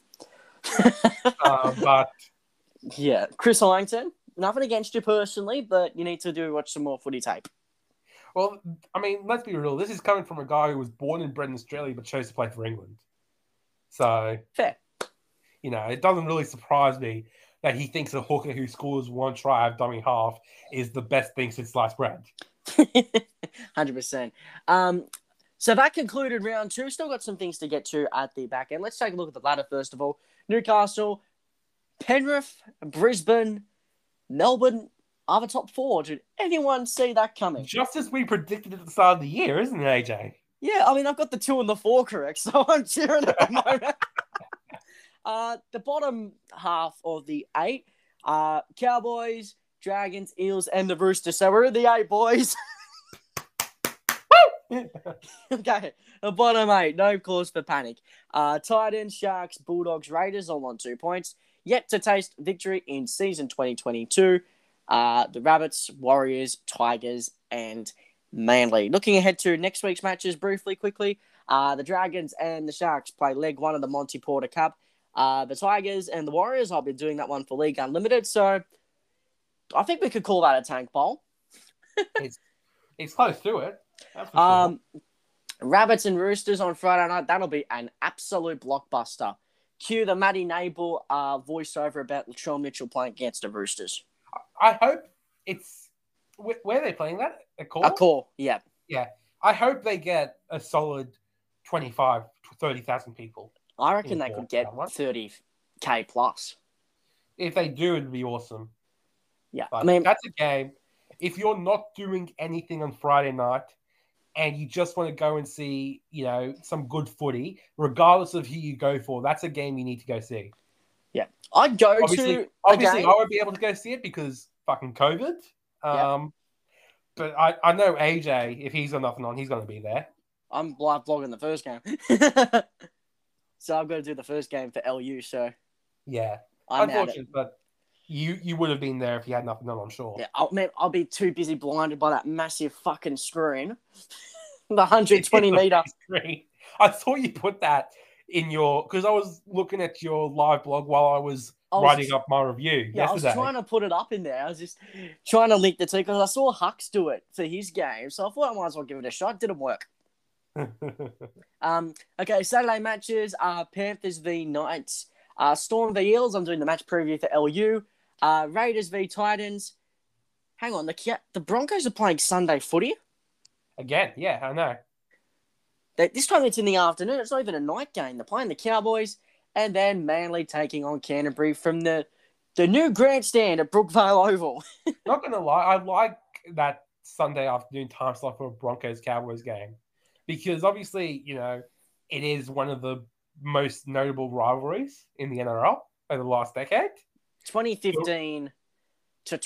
But
yeah, Chris Hollington. Nothing against you personally, but you need to watch some more footy tape.
Well, I mean, let's be real. This is coming from a guy who was born and bred in Australia but chose to play for England. So,
fair.
You know, it doesn't really surprise me that he thinks a hooker who scores 1 try of dummy half is the best thing since sliced bread.
100%. So that concluded round 2. Still got some things to get to at the back end. Let's take a look at the ladder first of all. Newcastle, Penrith, Brisbane, Melbourne are the top 4. Did anyone see that coming?
Just as we predicted at the start of the year, isn't it, AJ?
Yeah, I mean, I've got the 2 and the 4 correct, so I'm cheering at the moment. The bottom half of the 8, Cowboys, Dragons, Eels, and the Roosters. So we're in the 8, boys. Okay, the bottom 8, no cause for panic. Titans, Sharks, Bulldogs, Raiders all on 2 points. Yet to taste victory in season 2022. The Rabbits, Warriors, Tigers, and Manly. Looking ahead to next week's matches quickly. The Dragons and the Sharks play leg 1 of the Monty Porter Cup. The Tigers and the Warriors, I'll be doing that one for League Unlimited. So I think we could call that a tank bowl.
It's close to it. That's for sure.
Rabbits and Roosters on Friday night. That'll be an absolute blockbuster. Cue the Matty Nable voiceover about Latrell Mitchell playing against the Roosters.
I hope it's... Where are they playing that? A core?
A core, yeah.
Yeah. I hope they get a solid 25 to 30,000 people.
I reckon they could get 30K plus.
If they do, it'd be awesome.
Yeah,
but
I mean...
That's a game. If you're not doing anything on Friday night and you just want to go and see, you know, some good footy, regardless of who you go for, that's a game you need to go see.
Yeah. I'd go
obviously, I won't be able to go see it because fucking COVID. But I know AJ, if he's got nothing on, he's going to be there.
I'm live blogging the first game. So I've got to do the first game for LU, so...
Yeah. Unfortunate, but you would have been there if you had nothing on, I'm sure.
Yeah, I'll be too busy blinded by that massive fucking screen. The 120 meter
screen. I thought you put that in your... Because I was looking at your live blog while I was writing up my review yesterday.
I was trying to put it up in there. I was just trying to link the two because I saw Hux do it for his game. So I thought I might as well give it a shot. Didn't work. Okay, Saturday matches are Panthers v Knights, Storm v Eels. I'm doing the match preview for LU. Raiders v Titans. Hang on, the Broncos are playing Sunday footy
again. Yeah, I know.
This time it's in the afternoon. It's not even a night game. They're playing the Cowboys, and then Manly taking on Canterbury from the new grandstand at Brookvale Oval.
Not gonna lie, I like that Sunday afternoon time slot for a Broncos Cowboys game. Because obviously, you know, it is one of the most notable rivalries in the NRL over the last decade.
2015 to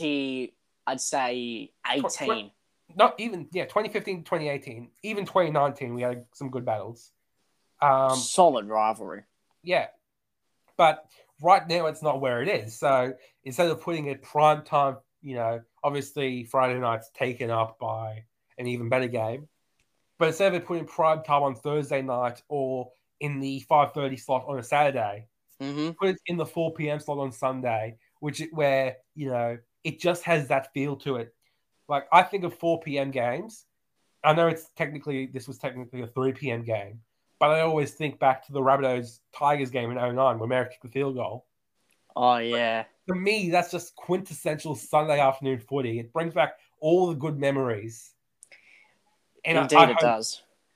2018.
Not even, 2015 to 2018. Even 2019, we had some good battles.
Solid rivalry.
Yeah. But right now, it's not where it is. So instead of putting it prime time, you know, obviously Friday night's taken up by an even better game. But instead of putting prime time on Thursday night or in the 5:30 slot on a Saturday, put it in the 4 p.m. slot on Sunday, where, you know, it just has that feel to it. Like, I think of 4 p.m. games. I know this was technically a 3 p.m. game, but I always think back to the Rabbitohs-Tigers game in 2009 where Merrick kicked the field goal.
Oh, yeah.
For me, that's just quintessential Sunday afternoon footy. It brings back all the good memories. And
Indeed, it does.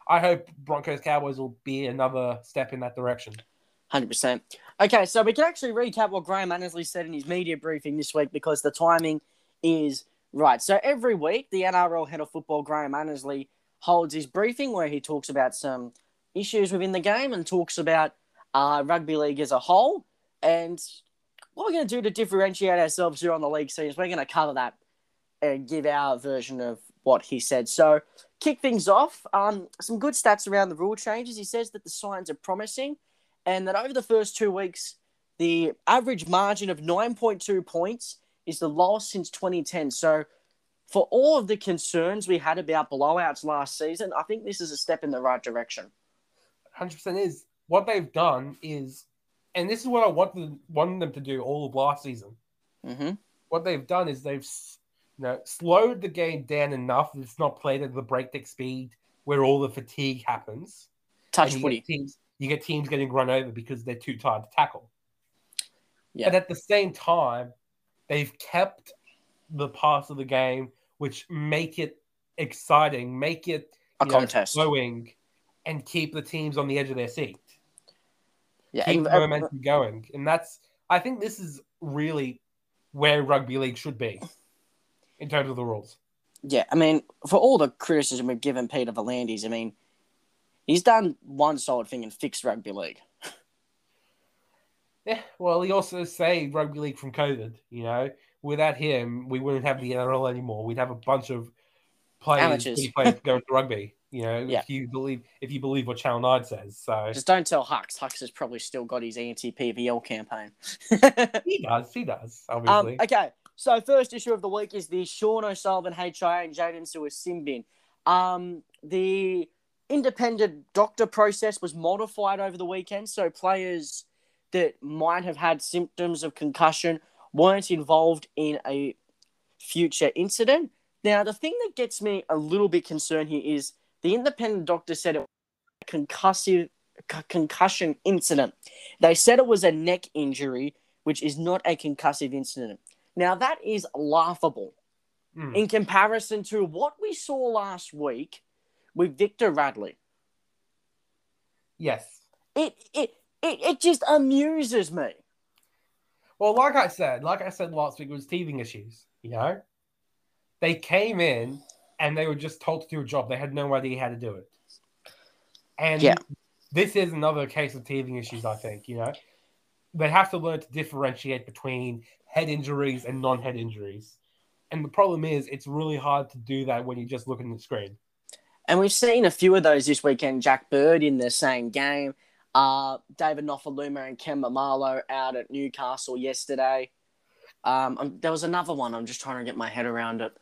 I hope Broncos Cowboys will be another step in that direction.
100%. Okay, so we can actually recap what Graham Annesley said in his media briefing this week because the timing is right. So every week, the NRL head of football, Graham Annesley, holds his briefing where he talks about some issues within the game and talks about rugby league as a whole. And what we're going to do to differentiate ourselves here on the league scene is we're going to cover that and give our version of what he said. So, kick things off. Some good stats around the rule changes. He says that the signs are promising and that over the first 2 weeks, the average margin of 9.2 points is the lowest since 2010. So, for all of the concerns we had about blowouts last season, I think this is a step in the right direction.
100% is. What they've done is, and this is what I wanted them to do all of last season.
Mm-hmm.
What they've done is they've slowed the game down enough that it's not played at the breakneck speed where all the fatigue happens.
Touch footy.
You get teams getting run over because they're too tired to tackle.
Yeah.
But at the same time, they've kept the parts of the game which make it exciting, make it
a contest,
flowing, and keep the teams on the edge of their seat.
Yeah,
keep the momentum going, and I think this is really where rugby league should be in terms of the rules.
Yeah, I mean, for all the criticism we've given Peter V'landys, I mean, he's done one solid thing and fixed rugby league.
Yeah, well, he also saved rugby league from COVID. Without him, we wouldn't have the NRL anymore. We'd have a bunch of players going to rugby. If you believe what Channel 9 says. So
just don't tell Hux. Hux has probably still got his anti-PVL campaign.
He does, obviously.
Okay, so first issue of the week is the Sean O'Sullivan HIA and Jaden Su'A-Simbin. The independent doctor process was modified over the weekend, so players that might have had symptoms of concussion weren't involved in a future incident. Now, the thing that gets me a little bit concerned here is the independent doctor said it was a concussion incident. They said it was a neck injury, which is not a concussive incident. Now, that is laughable in comparison to what we saw last week with Victor Radley.
Yes.
It just amuses me.
Well, like I said last week, it was teething issues, They came in and they were just told to do a job. They had no idea how to do it. And this is another case of teething issues, I think, They have to learn to differentiate between head injuries and non-head injuries. And the problem is it's really hard to do that when you're just looking at the screen.
And we've seen a few of those this weekend. Jack Bird in the same game. David Nofaluma and Kemba Marlowe out at Newcastle yesterday. There was another one. I'm just trying to get my head around it.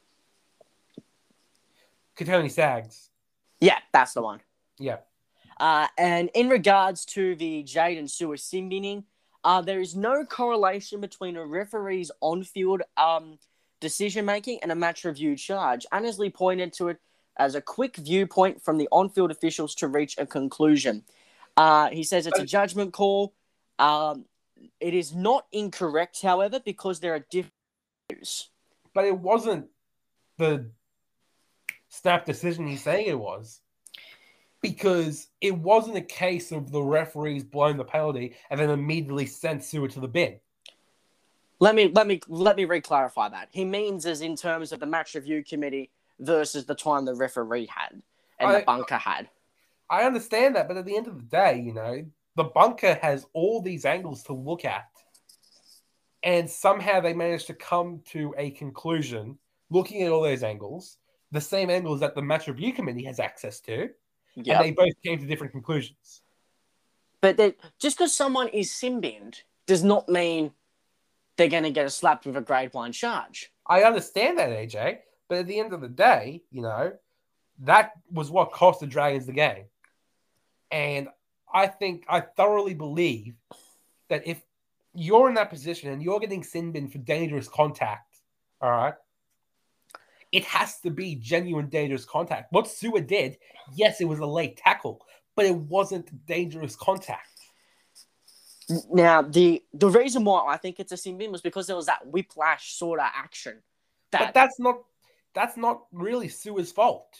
Katoni Sags.
Yeah, that's the one.
Yeah.
And in regards to the Jaden Su'A-Simbining, there is no correlation between a referee's on-field decision-making and a match review charge. Annesley pointed to it as a quick viewpoint from the on-field officials to reach a conclusion. He says it's a judgment call. It is not incorrect, however, because there are different views.
But it wasn't the snap decision he's saying it was. Because it wasn't a case of the referees blowing the penalty and then immediately sent Sua to the bin.
Let me re-clarify that. He means as in terms of the match review committee versus the time the referee had and the bunker had.
I understand that, but at the end of the day, the bunker has all these angles to look at. And somehow they managed to come to a conclusion, looking at all those angles, the same angles that the match review committee has access to, and they both came to different conclusions.
But just because someone is sin-binned does not mean they're going to get slapped with a grade 1 charge.
I understand that, AJ, but at the end of the day, that was what cost the Dragons the game. And I thoroughly believe that if you're in that position and you're getting sin-binned for dangerous contact, all right, it has to be genuine dangerous contact. What Sua did, yes, it was a late tackle, but it wasn't dangerous contact.
Now, the reason why I think it's a sin-bin was because there was that whiplash sort of action.
But that's not really Sua's fault.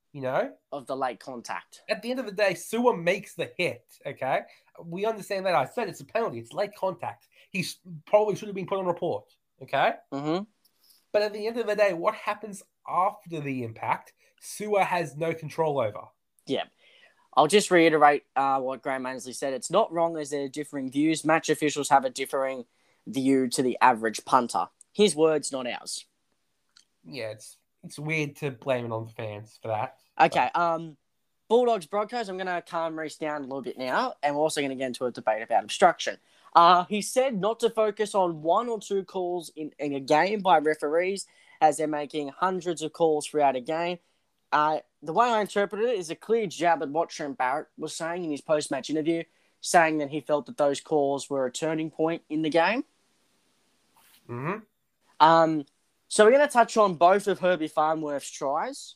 You know,
of the late contact.
at the end of the day, Sewer makes the hit. Okay, we understand that. I said it's a penalty. It's late contact. He probably should have been put on report. Okay,
Mm-hmm.
but at the end of the day, what happens after the impact? Sewer has no control over.
Yeah. I'll just reiterate what Graham Annesley said. It's not wrong as there are differing views. Match officials have a differing view to the average punter. His words, not ours.
Yeah, it's weird to blame it on the fans for that.
Okay, Bulldogs Broncos, I'm going to calm Reece down a little bit now, and we're also going to get into a debate about obstruction. He said not to focus on one or two calls in a game by referees as they're making hundreds of calls throughout a game. The way I interpret it is a clear jab at what Trent Barrett was saying in his post-match interview, saying that he felt that those calls were a turning point in the game.
Mm-hmm.
So we're going to touch on both of Herbie Farnworth's tries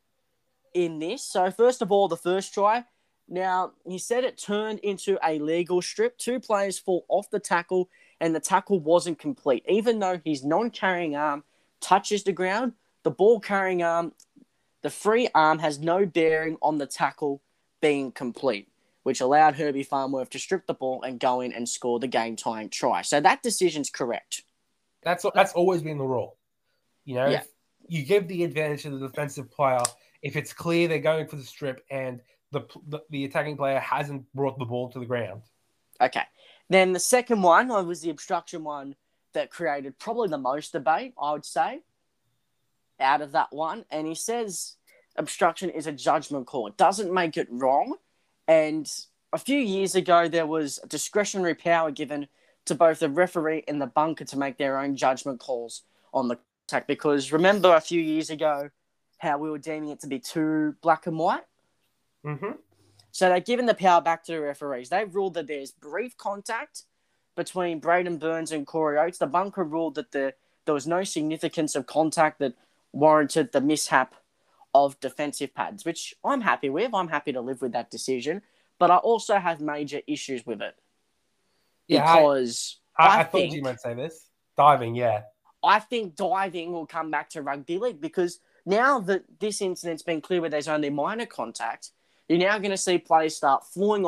in this. So first of all, the first try. Now, he said it turned into a legal strip. Two players fall off the tackle, and the tackle wasn't complete. Even though his non-carrying arm touches the ground, the ball-carrying arm, the free arm has no bearing on the tackle being complete, which allowed Herbie Farnworth to strip the ball and go in and score the game-tying try. So that decision's correct.
That's always been the rule. You know, if you give the advantage to the defensive player if it's clear they're going for the strip and the attacking player hasn't brought the ball to the ground.
Okay. Then the second one was the obstruction one that created probably the most debate, I would say, out of that one. And he says obstruction is a judgment call. It doesn't make it wrong. And a few years ago, there was discretionary power given to both the referee and the bunker to make their own judgment calls on the contact. Because remember a few years ago how we were deeming it to be too black and white?
Mm-hmm.
So they've given the power back to the referees. They've ruled that there's brief contact between Braden Burns and Corey Oates. The bunker ruled that there was no significance of contact that warranted the mishap of defensive pads, which I'm happy with. I'm happy to live with that decision. But I also have major issues with it.
Yeah,
because
I thought you might say this. Diving, yeah.
I think diving will come back to rugby league because now that this incident's been clear where there's only minor contact, you're now going to see players start falling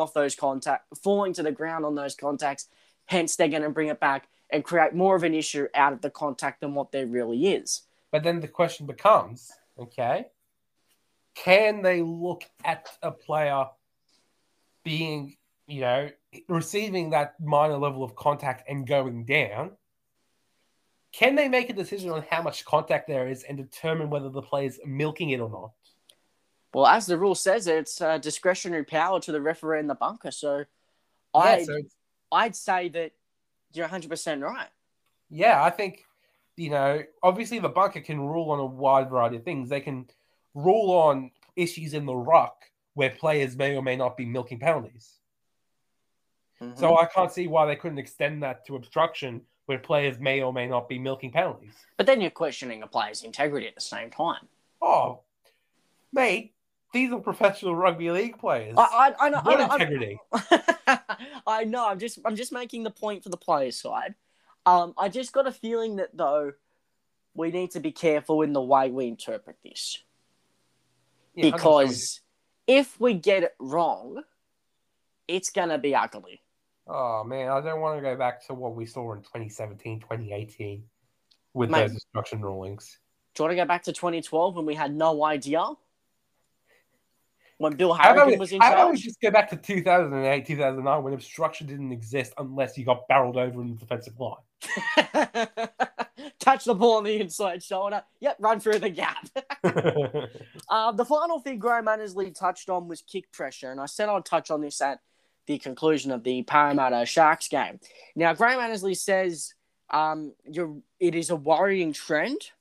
to the ground on those contacts. Hence, they're going to bring it back and create more of an issue out of the contact than what there really is.
But then the question becomes, okay, can they look at a player being, receiving that minor level of contact and going down? Can they make a decision on how much contact there is and determine whether the player's milking it or not?
Well, as the rule says, it's discretionary power to the referee and the bunker. So, I'd say that you're 100% right.
Yeah, I think, obviously the bunker can rule on a wide variety of things. They can rule on issues in the ruck where players may or may not be milking penalties. Mm-hmm. So I can't see why they couldn't extend that to obstruction where players may or may not be milking penalties.
But then you're questioning a player's integrity at the same time.
Oh, mate, these are professional rugby league players.
I know.
What integrity?
I know. I'm just making the point for the players' side. I just got a feeling that though we need to be careful in the way we interpret this, because if we get it wrong, it's gonna be ugly.
Oh, man, I don't want to go back to what we saw in 2017, 2018 with those obstruction rulings.
Do you want to go back to 2012 when we had no idea? When Bill Harrigan was in charge?
How about we just go back to 2008, 2009 when obstruction didn't exist unless you got barreled over in the defensive line?
Touch the ball on the inside shoulder. Yep, run through the gap. The final thing Graham Annesley touched on was kick pressure, and I said I'd touch on this at the conclusion of the Parramatta Sharks game. Now, Graham Annesley says it is a worrying trend.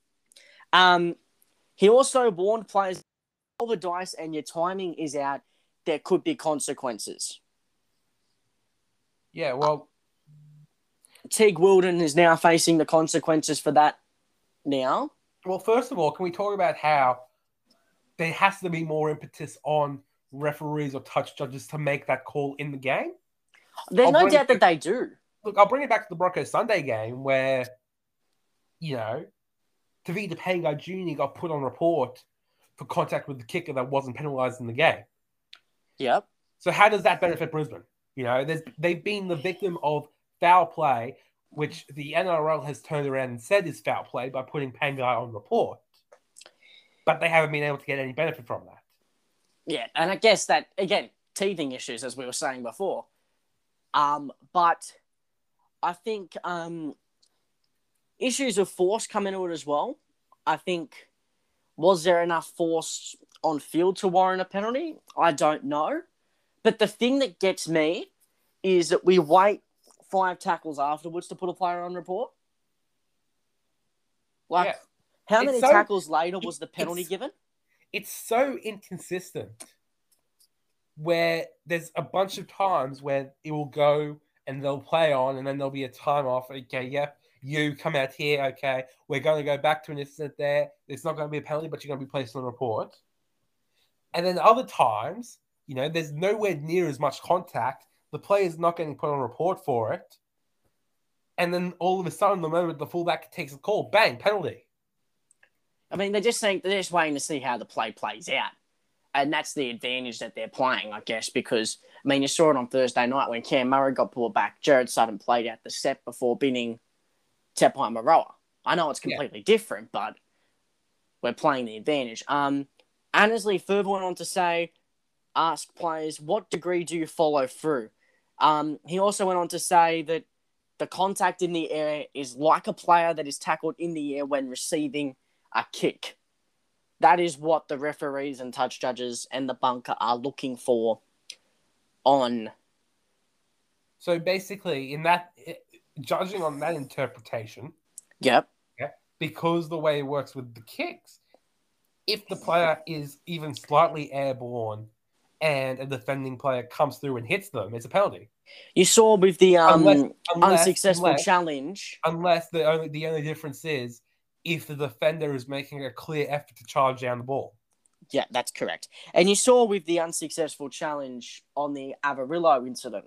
He also warned players, roll the dice and your timing is out, there could be consequences.
Yeah, well,
Teague Wilden is now facing the consequences for that now.
Well, first of all, can we talk about how there has to be more impetus on referees or touch judges to make that call in the game?
There's no doubt that they do.
Look, I'll bring it back to the Broncos Sunday game where, Tavita Pangai Jr. got put on report for contact with the kicker that wasn't penalised in the game.
Yep.
So how does that benefit Brisbane? You know, they've been the victim of foul play, which the NRL has turned around and said is foul play by putting Pangai on report. But they haven't been able to get any benefit from that.
Yeah, and I guess that, again, teething issues, as we were saying before. But I think issues of force come into it as well. I think, was there enough force on field to warrant a penalty? I don't know. But the thing that gets me is that we wait 5 tackles afterwards to put a player on report. Like, how many tackles later was the penalty given?
It's so inconsistent where there's a bunch of times where it will go and they'll play on and then there'll be a time off. Okay, yep, you come out here. Okay, we're going to go back to an incident there. It's not going to be a penalty, but you're going to be placed on a report. And then other times, you know, there's nowhere near as much contact. The player's not getting put on report for it. And then all of a sudden, the moment the fullback takes a call, bang, penalty.
I mean, they're just waiting to see how the play plays out. And that's the advantage that they're playing, I guess, because, I mean, you saw it on Thursday night when Cam Murray got pulled back. Jared Sutton played out the set before binning Tepai Maroa. I know it's completely different, but we're playing the advantage. Annesley further went on to say, ask players, what degree do you follow through? He also went on to say that the contact in the air is like a player that is tackled in the air when receiving a kick. That is what the referees and touch judges and the bunker are looking for on.
So basically, in that, judging on that interpretation, because the way it works with the kicks, if the player is even slightly airborne and a defending player comes through and hits them, it's a penalty.
You saw with the unsuccessful challenge.
Unless the only difference is if the defender is making a clear effort to charge down the ball.
Yeah, that's correct. And you saw with the unsuccessful challenge on the Avarillo incident.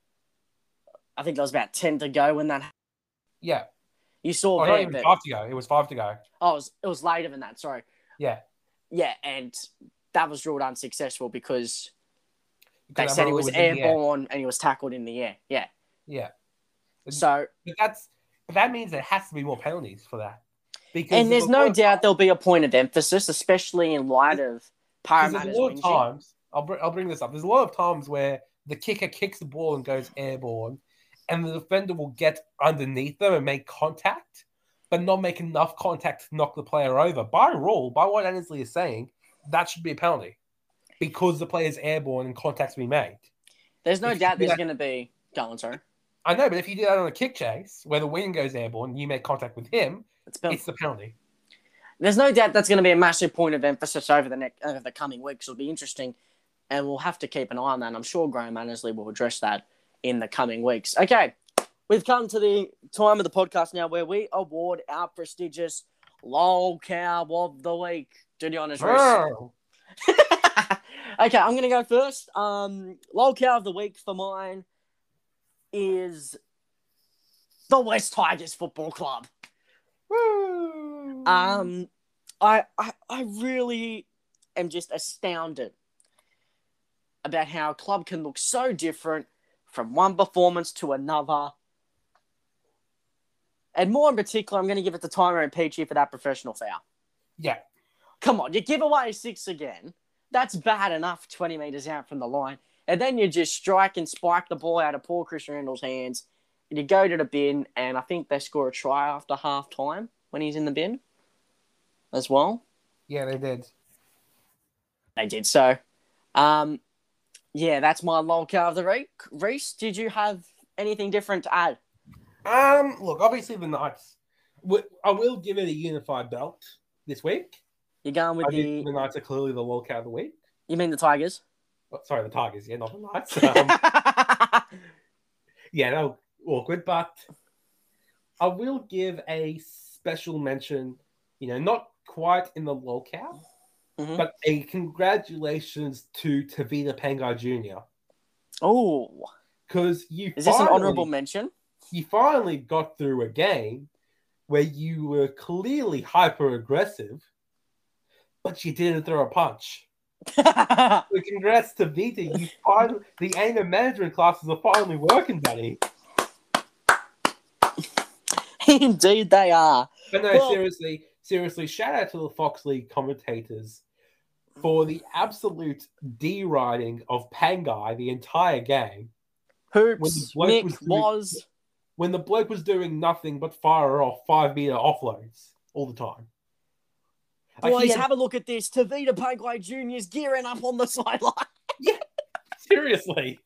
I think there was about 10 to go when that happened.
Yeah.
You saw
not even 5 to go. It was 5 to go.
Oh, it was later than that, sorry.
Yeah.
Yeah, and that was ruled unsuccessful because they said he was airborne and he was tackled in the air. Yeah.
Yeah.
So
that means there has to be more penalties for that.
And there's no doubt there'll be a point of emphasis, especially in light of Parramatta's whinging.
Times, I'll bring this up. There's a lot of times where the kicker kicks the ball and goes airborne, and the defender will get underneath them and make contact, but not make enough contact to knock the player over. By rule, by what Annesley is saying, that should be a penalty because the player's airborne and contact's been made.
There's no doubt there's going to be... Go on, sorry.
I know, but if you do that on a kick chase, where the wing goes airborne and you make contact with him, it's the penalty.
There's no doubt that's going to be a massive point of emphasis over the coming weeks. It'll be interesting, and we'll have to keep an eye on that. And I'm sure Graham Annesley will address that in the coming weeks. Okay, we've come to the time of the podcast now where we award our prestigious Lol Cow of the Week. Do the honours, Reece. Okay, I'm going to go first. Lol Cow of the Week for mine is the West Tigers Football Club.
Woo!
I really am just astounded about how a club can look so different from one performance to another. And more in particular, I'm going to give it to Tyrone Peachy for that professional foul.
Yeah.
Come on, you give away 6 again. That's bad enough 20 metres out from the line. And then you just strike and spike the ball out of poor Chris Randall's hands. You go to the bin, and I think they score a try after half-time when he's in the bin as well.
Yeah, they did.
They did. So, yeah, that's my Lol Cow of the week. Reece, did you have anything different to add?
Look, obviously the Knights. I will give it a unified belt this week.
You're going with
the Knights are clearly the Lol Cow of the week.
You mean the Tigers?
Oh, sorry, the Tigers. Yeah, not the Knights. Yeah, no, awkward, but I will give a special mention, not quite in the Lol Cow, but a congratulations to Tavita Pangai Jr.
Oh.
Because
is this an honourable mention?
You finally got through a game where you were clearly hyper-aggressive, but she didn't throw a punch. So congrats to Vita. The anger management classes are finally working, buddy.
Indeed, they are.
But no,
Well-
seriously, shout out to the Fox League commentators for the absolute deriding of Pangai the entire game.
Hoops,
bloke
Nick
was when the bloke was doing nothing but fire off 5-meter offloads all the time.
Boys, have a look at this. Tavita Pangai Jr. is gearing up on the sideline.
Yeah, seriously.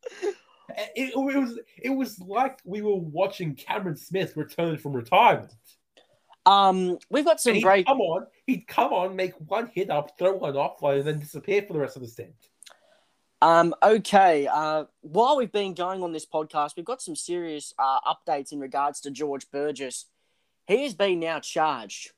It was like we were watching Cameron Smith return from retirement.
We've got some
He'd
great.
come on, make one hit up, throw one offload, and then disappear for the rest of the stint.
Okay. While we've been going on this podcast, we've got some serious updates in regards to George Burgess. He has been now charged.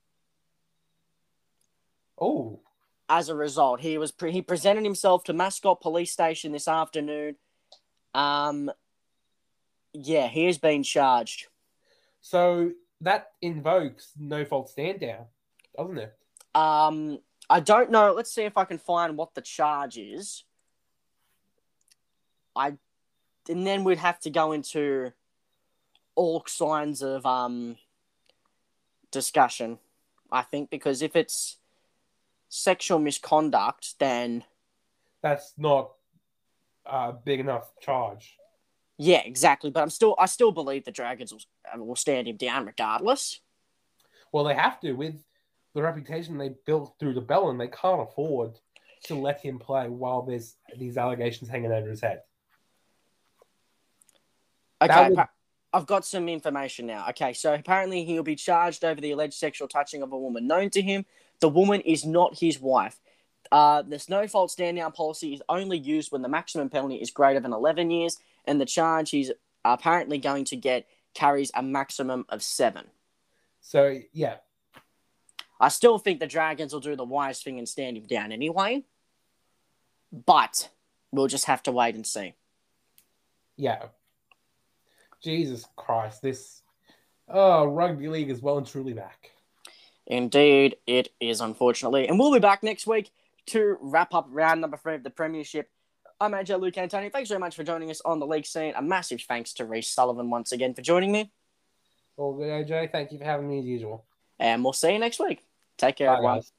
Oh,
As a result, he presented himself to Mascot Police Station this afternoon. Yeah, he has been charged.
so that invokes no fault stand down, doesn't it?
I don't know. Let's see if I can find what the charge is. And then we'd have to go into all signs of discussion, I think, because if it's sexual misconduct, then
That's not a big enough charge.
yeah, exactly. But I still believe the Dragons will stand him down regardless.
Well, they have to with the reputation they built through the Bellin. They can't afford to let him play while there's these allegations hanging over his head.
Okay, I've got some information now. Okay, so apparently he'll be charged over the alleged sexual touching of a woman known to him. The woman is not his wife. This no-fault stand-down policy is only used when the maximum penalty is greater than 11 years, and the charge he's apparently going to get carries a maximum of 7.
So, yeah.
I still think the Dragons will do the wise thing and stand him down anyway, but we'll just have to wait and see.
Yeah. Jesus Christ, rugby league is well and truly back.
Indeed, it is, unfortunately. And we'll be back next week to wrap up round number 3 of the Premiership. I'm AJ Luke Antoni. Thanks very much for joining us on the league scene. A massive thanks to Reece Sullivan once again for joining me.
All good, AJ. Thank you for having me as usual.
And we'll see you next week. Take care,
Bye,
everyone.
guys.